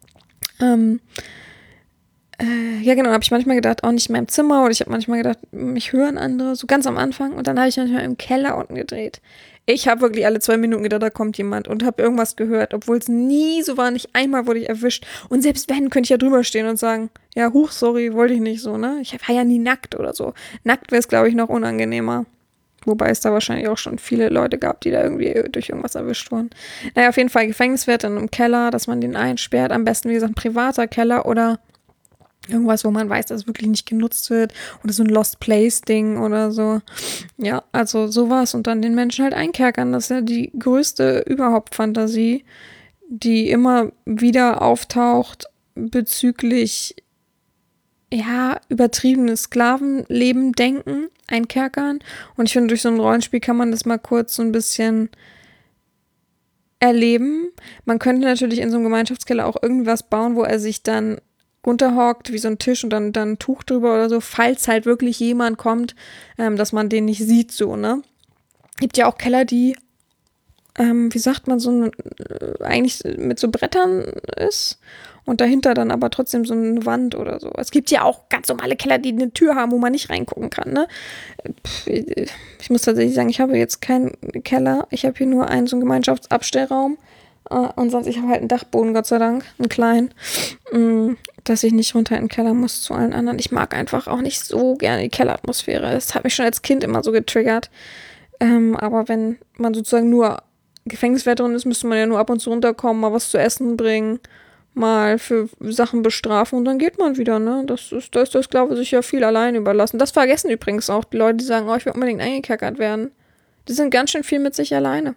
A: Ja genau, habe ich manchmal gedacht, auch nicht in meinem Zimmer oder ich habe manchmal gedacht, mich hören andere, so ganz am Anfang und dann habe ich manchmal im Keller unten gedreht. Ich habe wirklich alle 2 Minuten gedacht, da kommt jemand und habe irgendwas gehört, obwohl es nie so war, nicht einmal wurde ich erwischt. Und selbst wenn, könnte ich ja drüber stehen und sagen, ja, huch, sorry, wollte ich nicht so, ne? Ich war ja nie nackt oder so. Nackt wäre es, glaube ich, noch unangenehmer. Wobei es da wahrscheinlich auch schon viele Leute gab, die da irgendwie durch irgendwas erwischt wurden. Naja, auf jeden Fall Gefängniswärter im Keller, dass man den einsperrt. Am besten, wie gesagt, ein privater Keller oder irgendwas, wo man weiß, dass es wirklich nicht genutzt wird. Oder so ein Lost Place-Ding oder so. Ja, also sowas. Und dann den Menschen halt einkerkern. Das ist ja die größte überhaupt Fantasie, die immer wieder auftaucht bezüglich, ja, übertriebenes Sklavenleben denken, einkerkern. Und ich finde, durch so ein Rollenspiel kann man das mal kurz so ein bisschen erleben. Man könnte natürlich in so einem Gemeinschaftskeller auch irgendwas bauen, wo er sich dann runterhockt, wie so ein Tisch und dann ein Tuch drüber oder so, falls halt wirklich jemand kommt, dass man den nicht sieht, so, ne? Gibt ja auch Keller, die, wie sagt man, so eigentlich mit so Brettern ist und dahinter dann aber trotzdem so eine Wand oder so. Es gibt ja auch ganz normale Keller, die eine Tür haben, wo man nicht reingucken kann, ne? Ich muss tatsächlich sagen, ich habe jetzt keinen Keller, ich habe hier nur einen so einen Gemeinschaftsabstellraum. Und sonst, ich habe halt einen Dachboden, Gott sei Dank, einen kleinen, dass ich nicht runter in den Keller muss zu allen anderen. Ich mag einfach auch nicht so gerne die Kelleratmosphäre. Das hat mich schon als Kind immer so getriggert. Aber wenn man sozusagen nur Gefängniswärterin ist, müsste man ja nur ab und zu runterkommen, mal was zu essen bringen, mal für Sachen bestrafen und dann geht man wieder, ne? Da ist der Sklave sich ja viel allein überlassen. Das vergessen übrigens auch die Leute, die sagen, oh, ich will unbedingt eingekerkert werden. Die sind ganz schön viel mit sich alleine.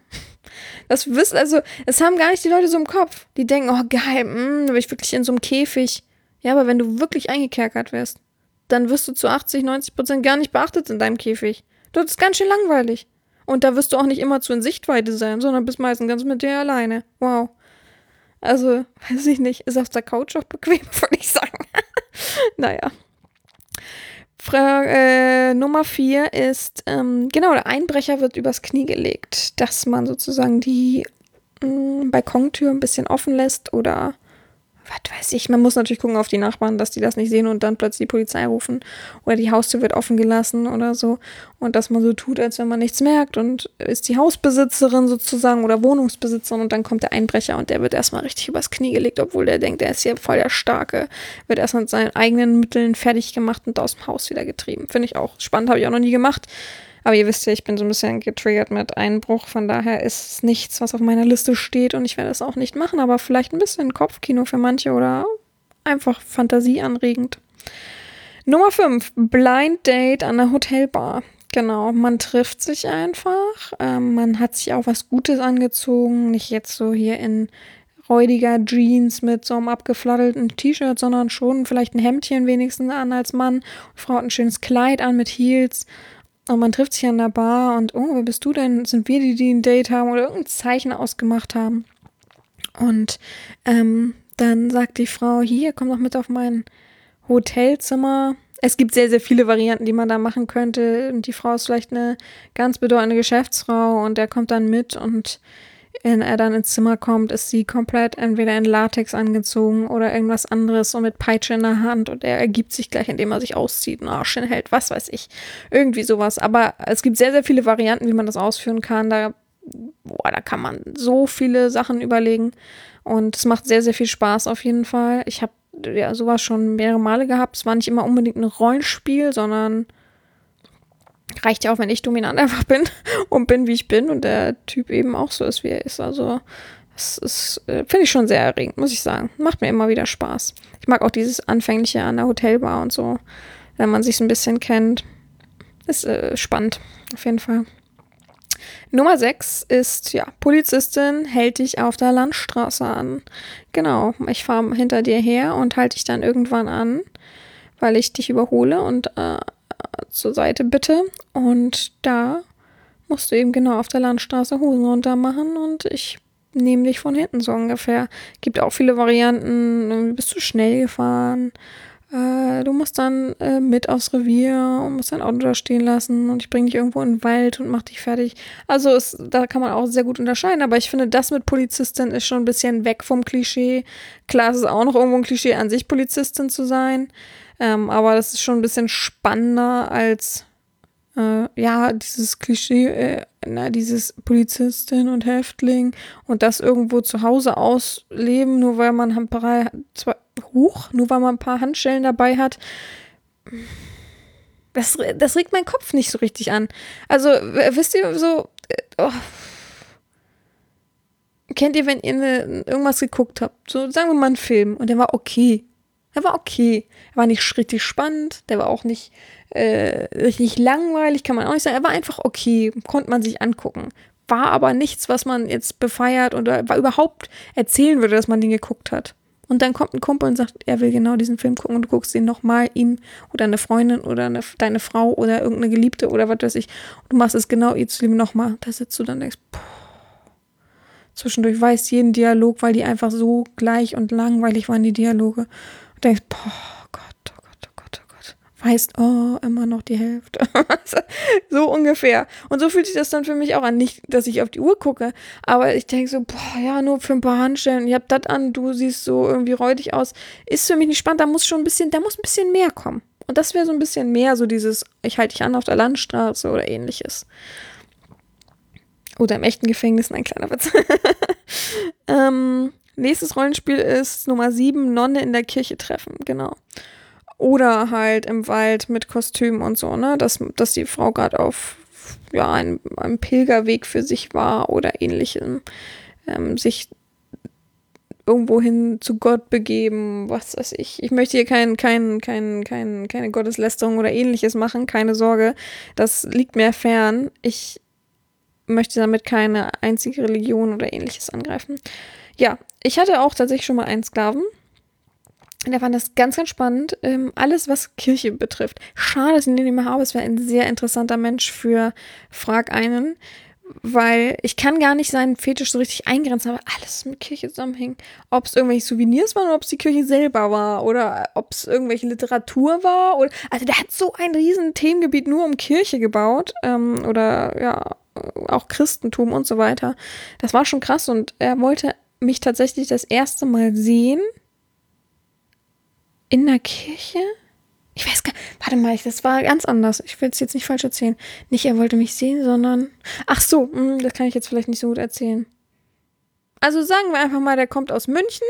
A: Das haben gar nicht die Leute so im Kopf. Die denken, oh geil, da bin ich wirklich in so einem Käfig. Ja, aber wenn du wirklich eingekerkert wirst, dann wirst du zu 80-90% gar nicht beachtet in deinem Käfig. Das ist ganz schön langweilig. Und da wirst du auch nicht immer zu in Sichtweite sein, sondern bist meistens ganz mit dir alleine. Wow. Also, weiß ich nicht, ist auf der Couch auch bequem, würde ich sagen. Naja. Nummer 4 ist, genau, der Einbrecher wird übers Knie gelegt, dass man sozusagen die Balkontür ein bisschen offen lässt oder was weiß ich, man muss natürlich gucken auf die Nachbarn, dass die das nicht sehen und dann plötzlich die Polizei rufen oder die Haustür wird offen gelassen oder so und dass man so tut, als wenn man nichts merkt und ist die Hausbesitzerin sozusagen oder Wohnungsbesitzerin und dann kommt der Einbrecher und der wird erstmal richtig übers Knie gelegt, obwohl der denkt, der ist hier voll der Starke, wird erst mit seinen eigenen Mitteln fertig gemacht und aus dem Haus wieder getrieben. Finde ich auch spannend, habe ich auch noch nie gemacht. Aber ihr wisst ja, ich bin so ein bisschen getriggert mit Einbruch, von daher ist es nichts, was auf meiner Liste steht und ich werde es auch nicht machen, aber vielleicht ein bisschen Kopfkino für manche oder einfach fantasieanregend. Nummer 5, Blind Date an der Hotelbar. Genau, man trifft sich einfach, man hat sich auch was Gutes angezogen, nicht jetzt so hier in räudiger Jeans mit so einem abgefladdelten T-Shirt, sondern schon vielleicht ein Hemdchen wenigstens an als Mann. Die Frau hat ein schönes Kleid an mit Heels. Und man trifft sich an der Bar und, oh, wer bist du denn? Sind wir die ein Date haben oder irgendein Zeichen ausgemacht haben? Und dann sagt die Frau, hier, komm doch mit auf mein Hotelzimmer. Es gibt sehr, sehr viele Varianten, die man da machen könnte. Und die Frau ist vielleicht eine ganz bedeutende Geschäftsfrau und der kommt dann mit und wenn er dann ins Zimmer kommt, ist sie komplett entweder in Latex angezogen oder irgendwas anderes und mit Peitsche in der Hand und er ergibt sich gleich, indem er sich auszieht und Arsch hinhält, was weiß ich. Irgendwie sowas. Aber es gibt sehr, sehr viele Varianten, wie man das ausführen kann. Da kann man so viele Sachen überlegen und es macht sehr, sehr viel Spaß auf jeden Fall. Ich habe ja sowas schon mehrere Male gehabt. Es war nicht immer unbedingt ein Rollenspiel, sondern reicht ja auch, wenn ich dominant einfach bin und bin, wie ich bin und der Typ eben auch so ist, wie er ist. Also das ist, finde ich schon sehr erregend, muss ich sagen. Macht mir immer wieder Spaß. Ich mag auch dieses Anfängliche an der Hotelbar und so, wenn man sich so ein bisschen kennt. Ist spannend, auf jeden Fall. Nummer 6 ist, ja, Polizistin hält dich auf der Landstraße an. Genau, ich fahre hinter dir her und halte dich dann irgendwann an, weil ich dich überhole und zur Seite bitte. Und da musst du eben genau auf der Landstraße Hosen runter machen und ich nehme dich von hinten so ungefähr. Gibt auch viele Varianten. Bist du schnell gefahren? Du musst dann mit aufs Revier und musst dein Auto da stehen lassen und ich bringe dich irgendwo in den Wald und mach dich fertig. Also da kann man auch sehr gut unterscheiden, aber ich finde, das mit Polizistin ist schon ein bisschen weg vom Klischee. Klar, es ist auch noch irgendwo ein Klischee an sich, Polizistin zu sein, aber das ist schon ein bisschen spannender als dieses Klischee, dieses Polizistin und Häftling und das irgendwo zu Hause ausleben, nur weil man ein paar Handschellen dabei hat. Das regt meinen Kopf nicht so richtig an. Also, wisst ihr, so, kennt ihr, wenn ihr irgendwas geguckt habt, so sagen wir mal einen Film und der war okay. Er war nicht richtig spannend, der war auch nicht richtig langweilig, kann man auch nicht sagen. Er war einfach okay, konnte man sich angucken. War aber nichts, was man jetzt befeiert oder überhaupt erzählen würde, dass man den geguckt hat. Und dann kommt ein Kumpel und sagt, er will genau diesen Film gucken und du guckst ihn nochmal, ihm oder eine Freundin oder deine Frau oder irgendeine Geliebte oder was weiß ich. Und du machst es genau ihr zu lieben nochmal. Da sitzt du dann und denkst, zwischendurch weißt jeden Dialog, weil die einfach so gleich und langweilig waren, die Dialoge. Und denkst, oh Gott. Weißt, immer noch die Hälfte. So ungefähr. Und so fühlt sich das dann für mich auch an. Nicht, dass ich auf die Uhr gucke, aber ich denke so, nur für ein paar Handschellen. Ich hab das an, du siehst so irgendwie räudig aus. Ist für mich nicht spannend, da muss ein bisschen mehr kommen. Und das wäre so ein bisschen mehr so dieses, ich halte dich an auf der Landstraße oder ähnliches. Oder im echten Gefängnis, ein kleiner Witz. Nächstes Rollenspiel ist Nummer 7, Nonne in der Kirche treffen, genau. Oder halt im Wald mit Kostüm und so, ne, dass die Frau gerade auf einem Pilgerweg für sich war oder ähnlichem, sich irgendwo hin zu Gott begeben, was weiß ich. Ich möchte hier keine Gotteslästerung oder ähnliches machen, keine Sorge, das liegt mir fern. Ich möchte damit keine einzige Religion oder ähnliches angreifen. Ja, ich hatte auch tatsächlich schon mal einen Sklaven. Der fand das ganz, ganz spannend. Alles, was Kirche betrifft. Schade, dass ich ihn nicht mehr habe. Es wäre ein sehr interessanter Mensch für Frag einen. Weil ich kann gar nicht seinen Fetisch so richtig eingrenzen, aber alles mit Kirche zusammenhängt. Ob es irgendwelche Souvenirs waren oder ob es die Kirche selber war oder ob es irgendwelche Literatur war. Also der hat so ein riesen Themengebiet nur um Kirche gebaut oder ja, auch Christentum und so weiter. Das war schon krass und er wollte mich tatsächlich das erste Mal sehen in der Kirche. Ich weiß gar nicht, warte mal, das war ganz anders. Ich will es jetzt nicht falsch erzählen. Nicht, er wollte mich sehen, sondern... Ach so, das kann ich jetzt vielleicht nicht so gut erzählen. Also sagen wir einfach mal, der kommt aus München.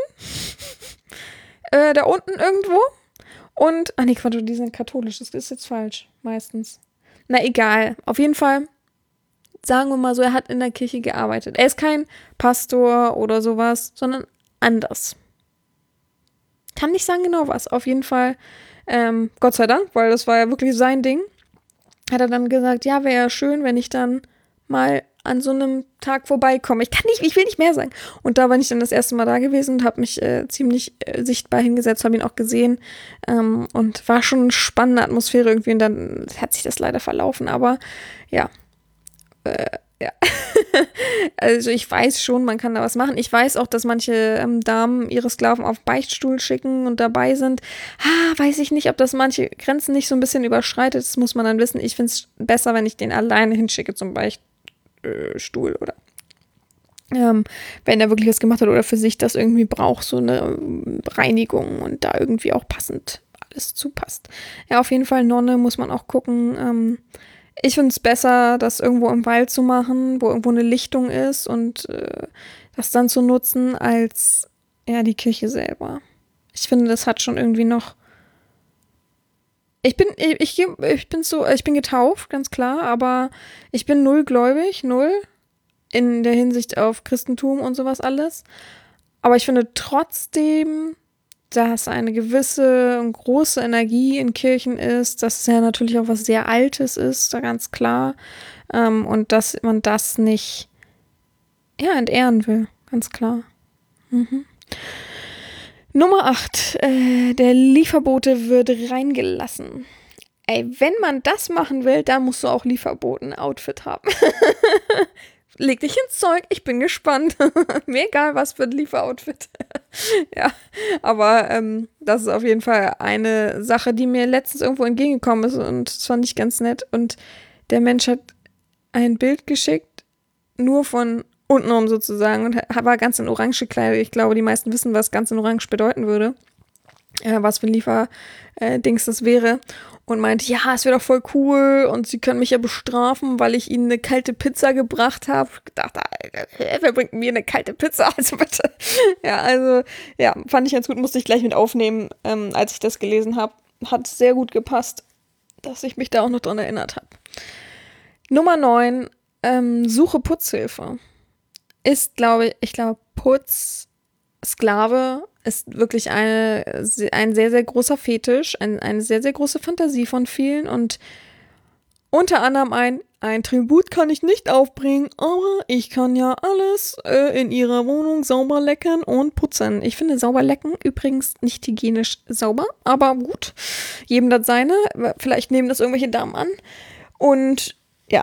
A: Da unten irgendwo. Und... Ach nee, Quatsch, die sind katholisch. Das ist jetzt falsch, meistens. Na egal, auf jeden Fall. Sagen wir mal so, er hat in der Kirche gearbeitet. Er ist kein Pastor oder sowas, sondern anders. Kann nicht sagen genau was. Auf jeden Fall... Gott sei Dank, weil das war ja wirklich sein Ding, hat er dann gesagt, ja, wäre ja schön, wenn ich dann mal an so einem Tag vorbeikomme. Ich will nicht mehr sagen. Und da bin ich dann das erste Mal da gewesen und habe mich ziemlich sichtbar hingesetzt, habe ihn auch gesehen und war schon eine spannende Atmosphäre irgendwie und dann hat sich das leider verlaufen, aber ja. Ja. Also ich weiß schon, man kann da was machen. Ich weiß auch, dass manche Damen ihre Sklaven auf Beichtstuhl schicken und dabei sind. Weiß ich nicht, ob das manche Grenzen nicht so ein bisschen überschreitet. Das muss man dann wissen. Ich finde es besser, wenn ich den alleine hinschicke zum Beichtstuhl oder wenn er wirklich was gemacht hat oder für sich das irgendwie braucht, so eine Reinigung und da irgendwie auch passend alles zupasst. Ja, auf jeden Fall Nonne muss man auch gucken. Ich finde es besser, das irgendwo im Wald zu machen, wo irgendwo eine Lichtung ist und das dann zu nutzen, als ja die Kirche selber. Ich finde, das hat schon irgendwie noch. Ich bin getauft, ganz klar, aber ich bin null gläubig, null in der Hinsicht auf Christentum und sowas alles. Aber ich finde trotzdem, dass eine gewisse und große Energie in Kirchen ist, dass es ja natürlich auch was sehr Altes ist, da ganz klar. Und dass man das nicht entehren will, ganz klar. Nummer 8. Der Lieferbote wird reingelassen. Ey, wenn man das machen will, dann musst du auch Lieferboten-Outfit haben. Leg dich ins Zeug, ich bin gespannt. Mir egal, was für ein Lieferoutfit. Ja, aber das ist auf jeden Fall eine Sache, die mir letztens irgendwo entgegengekommen ist und das fand ich ganz nett. Und der Mensch hat ein Bild geschickt, nur von untenrum sozusagen und war ganz in orange gekleidet. Ich glaube, die meisten wissen, was ganz in orange bedeuten würde. Was für ein Lieferdings das wäre. Und meinte, ja, es wäre doch voll cool und sie können mich ja bestrafen, weil ich ihnen eine kalte Pizza gebracht habe. Ich dachte, wer bringt mir eine kalte Pizza? Also bitte. Ja, also, ja, fand ich ganz gut, musste ich gleich mit aufnehmen, als ich das gelesen habe. Hat sehr gut gepasst, dass ich mich da auch noch dran erinnert habe. Nummer 9, suche Putzhilfe. Ist, glaube ich, Putzsklave ist wirklich ein sehr, sehr großer Fetisch, eine sehr, sehr große Fantasie von vielen und unter anderem ein Tribut kann ich nicht aufbringen, aber ich kann ja alles in ihrer Wohnung sauber lecken und putzen. Ich finde sauber lecken übrigens nicht hygienisch sauber, aber gut, jedem das seine. Vielleicht nehmen das irgendwelche Damen an und ja,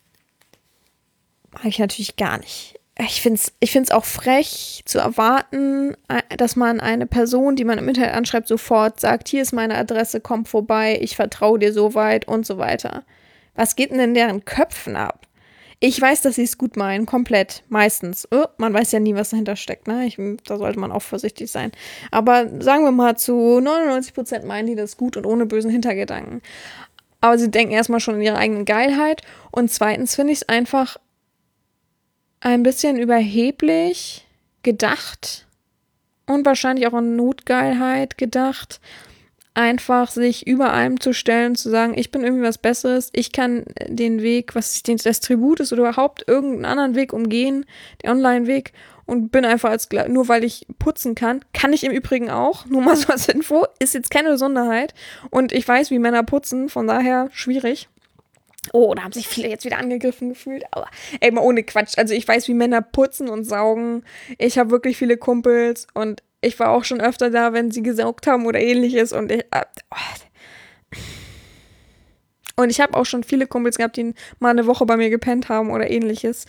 A: mag ich natürlich gar nicht. Ich find's auch frech zu erwarten, dass man eine Person, die man im Internet anschreibt, sofort sagt, hier ist meine Adresse, komm vorbei, ich vertraue dir so weit und so weiter. Was geht denn in deren Köpfen ab? Ich weiß, dass sie es gut meinen, komplett, meistens. Man weiß ja nie, was dahinter steckt, ne? Da sollte man auch vorsichtig sein. Aber sagen wir mal, zu 99% meinen die das gut und ohne bösen Hintergedanken. Aber sie denken erstmal schon in ihre eigene Geilheit und zweitens finde ich es einfach ein bisschen überheblich gedacht und wahrscheinlich auch an Notgeilheit gedacht, einfach sich über allem zu stellen, zu sagen, ich bin irgendwie was Besseres, ich kann den Weg, das Tribut ist oder überhaupt irgendeinen anderen Weg umgehen, den Online-Weg und bin einfach nur weil ich putzen kann ich im Übrigen auch, nur mal so als Info, ist jetzt keine Besonderheit und ich weiß, wie Männer putzen, von daher schwierig. Oh, da haben sich viele jetzt wieder angegriffen gefühlt. Aber ey, mal ohne Quatsch. Also ich weiß, wie Männer putzen und saugen. Ich habe wirklich viele Kumpels und ich war auch schon öfter da, wenn sie gesaugt haben oder ähnliches. Und ich habe auch schon viele Kumpels gehabt, die mal eine Woche bei mir gepennt haben oder ähnliches.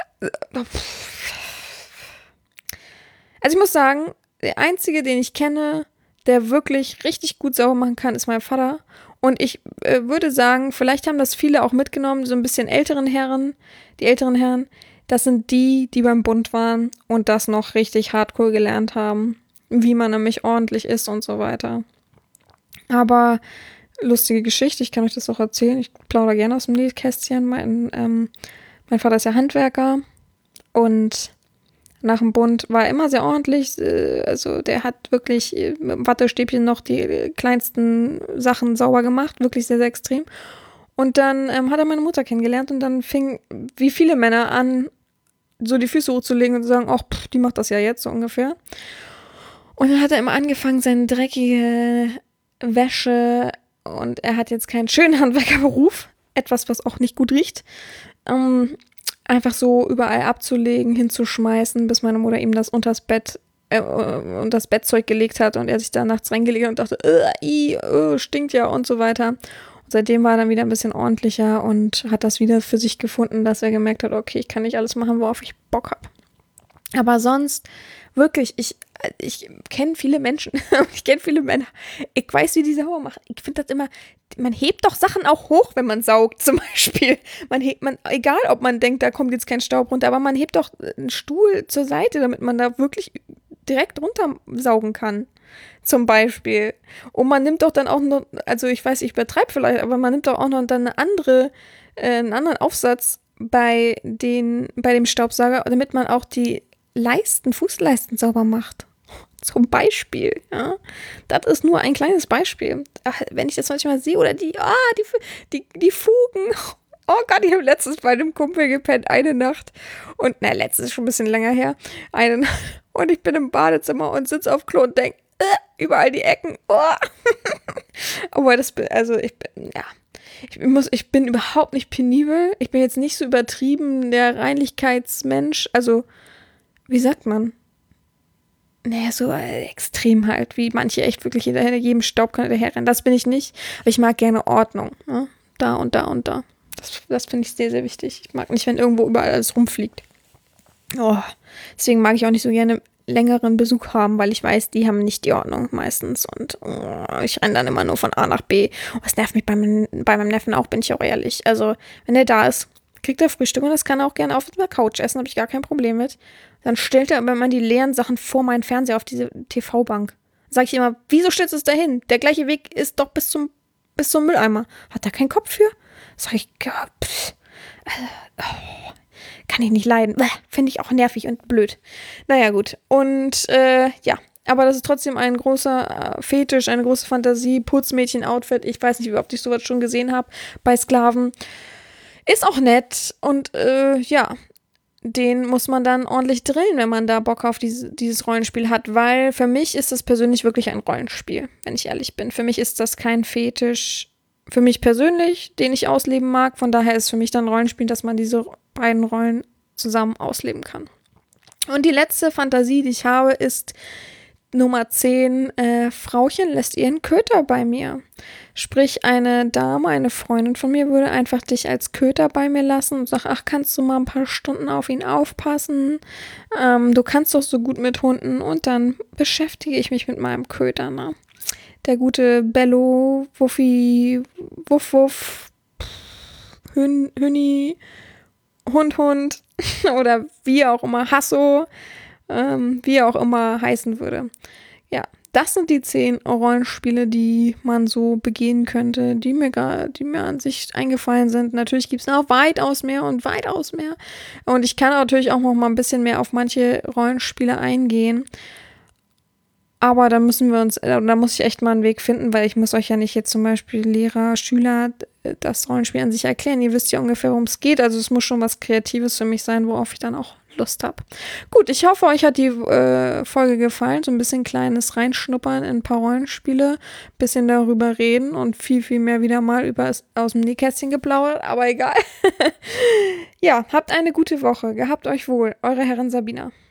A: Also ich muss sagen, der Einzige, den ich kenne, der wirklich richtig gut sauber machen kann, ist mein Vater. Und ich würde sagen, vielleicht haben das viele auch mitgenommen, so ein bisschen älteren Herren, die älteren Herren, das sind die, die beim Bund waren und das noch richtig hardcore gelernt haben, wie man nämlich ordentlich ist und so weiter. Aber lustige Geschichte, ich kann euch das auch erzählen, ich plaudere gerne aus dem Nähkästchen. Mein Vater ist ja Handwerker und nach dem Bund war er immer sehr ordentlich, also der hat wirklich mit dem Wattestäbchen noch die kleinsten Sachen sauber gemacht, wirklich sehr, sehr extrem. Und dann hat er meine Mutter kennengelernt und dann fing, wie viele Männer an, so die Füße hochzulegen und zu sagen, ach, die macht das ja jetzt so ungefähr. Und dann hat er immer angefangen, seine dreckige Wäsche, und er hat jetzt keinen schönen Handwerkerberuf, etwas, was auch nicht gut riecht, einfach so überall abzulegen, hinzuschmeißen, bis meine Mutter ihm das unters Bett und das Bettzeug gelegt hat und er sich da nachts reingelegt hat und dachte, stinkt ja und so weiter. Und seitdem war er dann wieder ein bisschen ordentlicher und hat das wieder für sich gefunden, dass er gemerkt hat, okay, ich kann nicht alles machen, worauf ich Bock habe. Aber sonst, wirklich, ich kenne viele Menschen, ich kenne viele Männer, ich weiß, wie die sauber machen. Ich finde das immer, man hebt doch Sachen auch hoch, wenn man saugt, zum Beispiel. Egal, ob man denkt, da kommt jetzt kein Staub runter, aber man hebt doch einen Stuhl zur Seite, damit man da wirklich direkt runter saugen kann, zum Beispiel. Und man nimmt doch dann auch noch, also ich weiß, ich übertreibe vielleicht, aber man nimmt doch auch noch dann einen anderen Aufsatz bei dem Staubsauger, damit man auch die Fußleisten sauber macht. Zum Beispiel, ja. Das ist nur ein kleines Beispiel. Ach, wenn ich das manchmal sehe, oder die Fugen. Oh Gott, ich habe letztens bei einem Kumpel gepennt, eine Nacht. Und, letztens ist schon ein bisschen länger her. Eine Nacht. Und ich bin im Badezimmer und sitze auf Klo und denke, überall die Ecken. Oh. Aber ich bin überhaupt nicht penibel. Ich bin jetzt nicht so übertrieben der Reinlichkeitsmensch. Also, wie sagt man? Naja, so extrem halt, wie manche echt wirklich hinter jedem Staubkorn hinterherrennen. Das bin ich nicht. Aber ich mag gerne Ordnung. Ne? Da und da und da. Das finde ich sehr, sehr wichtig. Ich mag nicht, wenn irgendwo überall alles rumfliegt. Oh, deswegen mag ich auch nicht so gerne längeren Besuch haben, weil ich weiß, die haben nicht die Ordnung meistens. Und ich renne dann immer nur von A nach B. Und das nervt mich bei meinem Neffen auch, bin ich auch ehrlich. Also, wenn er da ist, kriegt er Frühstück und das kann er auch gerne auf der Couch essen, habe ich gar kein Problem mit. Dann stellt er aber immer die leeren Sachen vor meinen Fernseher auf diese TV-Bank. Sag ich immer, wieso stellst du es da hin? Der gleiche Weg ist doch bis zum Mülleimer. Hat er keinen Kopf für? Sag ich, ja, kann ich nicht leiden. Finde ich auch nervig und blöd. Naja, gut. Und ja, aber das ist trotzdem ein großer Fetisch, eine große Fantasie. Putzmädchen-Outfit. Ich weiß nicht, ob ich sowas schon gesehen habe bei Sklaven. Ist auch nett und ja, den muss man dann ordentlich drillen, wenn man da Bock auf dieses Rollenspiel hat, weil für mich ist das persönlich wirklich ein Rollenspiel, wenn ich ehrlich bin. Für mich ist das kein Fetisch, für mich persönlich, den ich ausleben mag. Von daher ist für mich dann Rollenspiel, dass man diese beiden Rollen zusammen ausleben kann. Und die letzte Fantasie, die ich habe, ist Nummer 10, Frauchen lässt ihren Köter bei mir. Sprich, eine Dame, eine Freundin von mir würde einfach dich als Köter bei mir lassen und sagt, ach, kannst du mal ein paar Stunden auf ihn aufpassen? Du kannst doch so gut mit Hunden und dann beschäftige ich mich mit meinem Köter, ne? Der gute Bello, Wuffi, Wuff, Wuff, Hünni, Hund oder wie auch immer, Hasso, wie er auch immer heißen würde. Ja, das sind die 10 Rollenspiele, die man so begehen könnte, die mir an sich eingefallen sind. Natürlich gibt es noch weitaus mehr. Und ich kann natürlich auch noch mal ein bisschen mehr auf manche Rollenspiele eingehen. Aber da muss ich echt mal einen Weg finden, weil ich muss euch ja nicht jetzt zum Beispiel Lehrer, Schüler das Rollenspiel an sich erklären. Ihr wisst ja ungefähr, worum es geht. Also es muss schon was Kreatives für mich sein, worauf ich dann auch Lust habe. Gut, ich hoffe, euch hat die Folge gefallen. So ein bisschen kleines Reinschnuppern in ein paar Rollenspiele, bisschen darüber reden und viel, viel mehr wieder mal aus dem Nähkästchen geplaudert, aber egal. Ja, habt eine gute Woche. Gehabt euch wohl. Eure Herrin Sabina.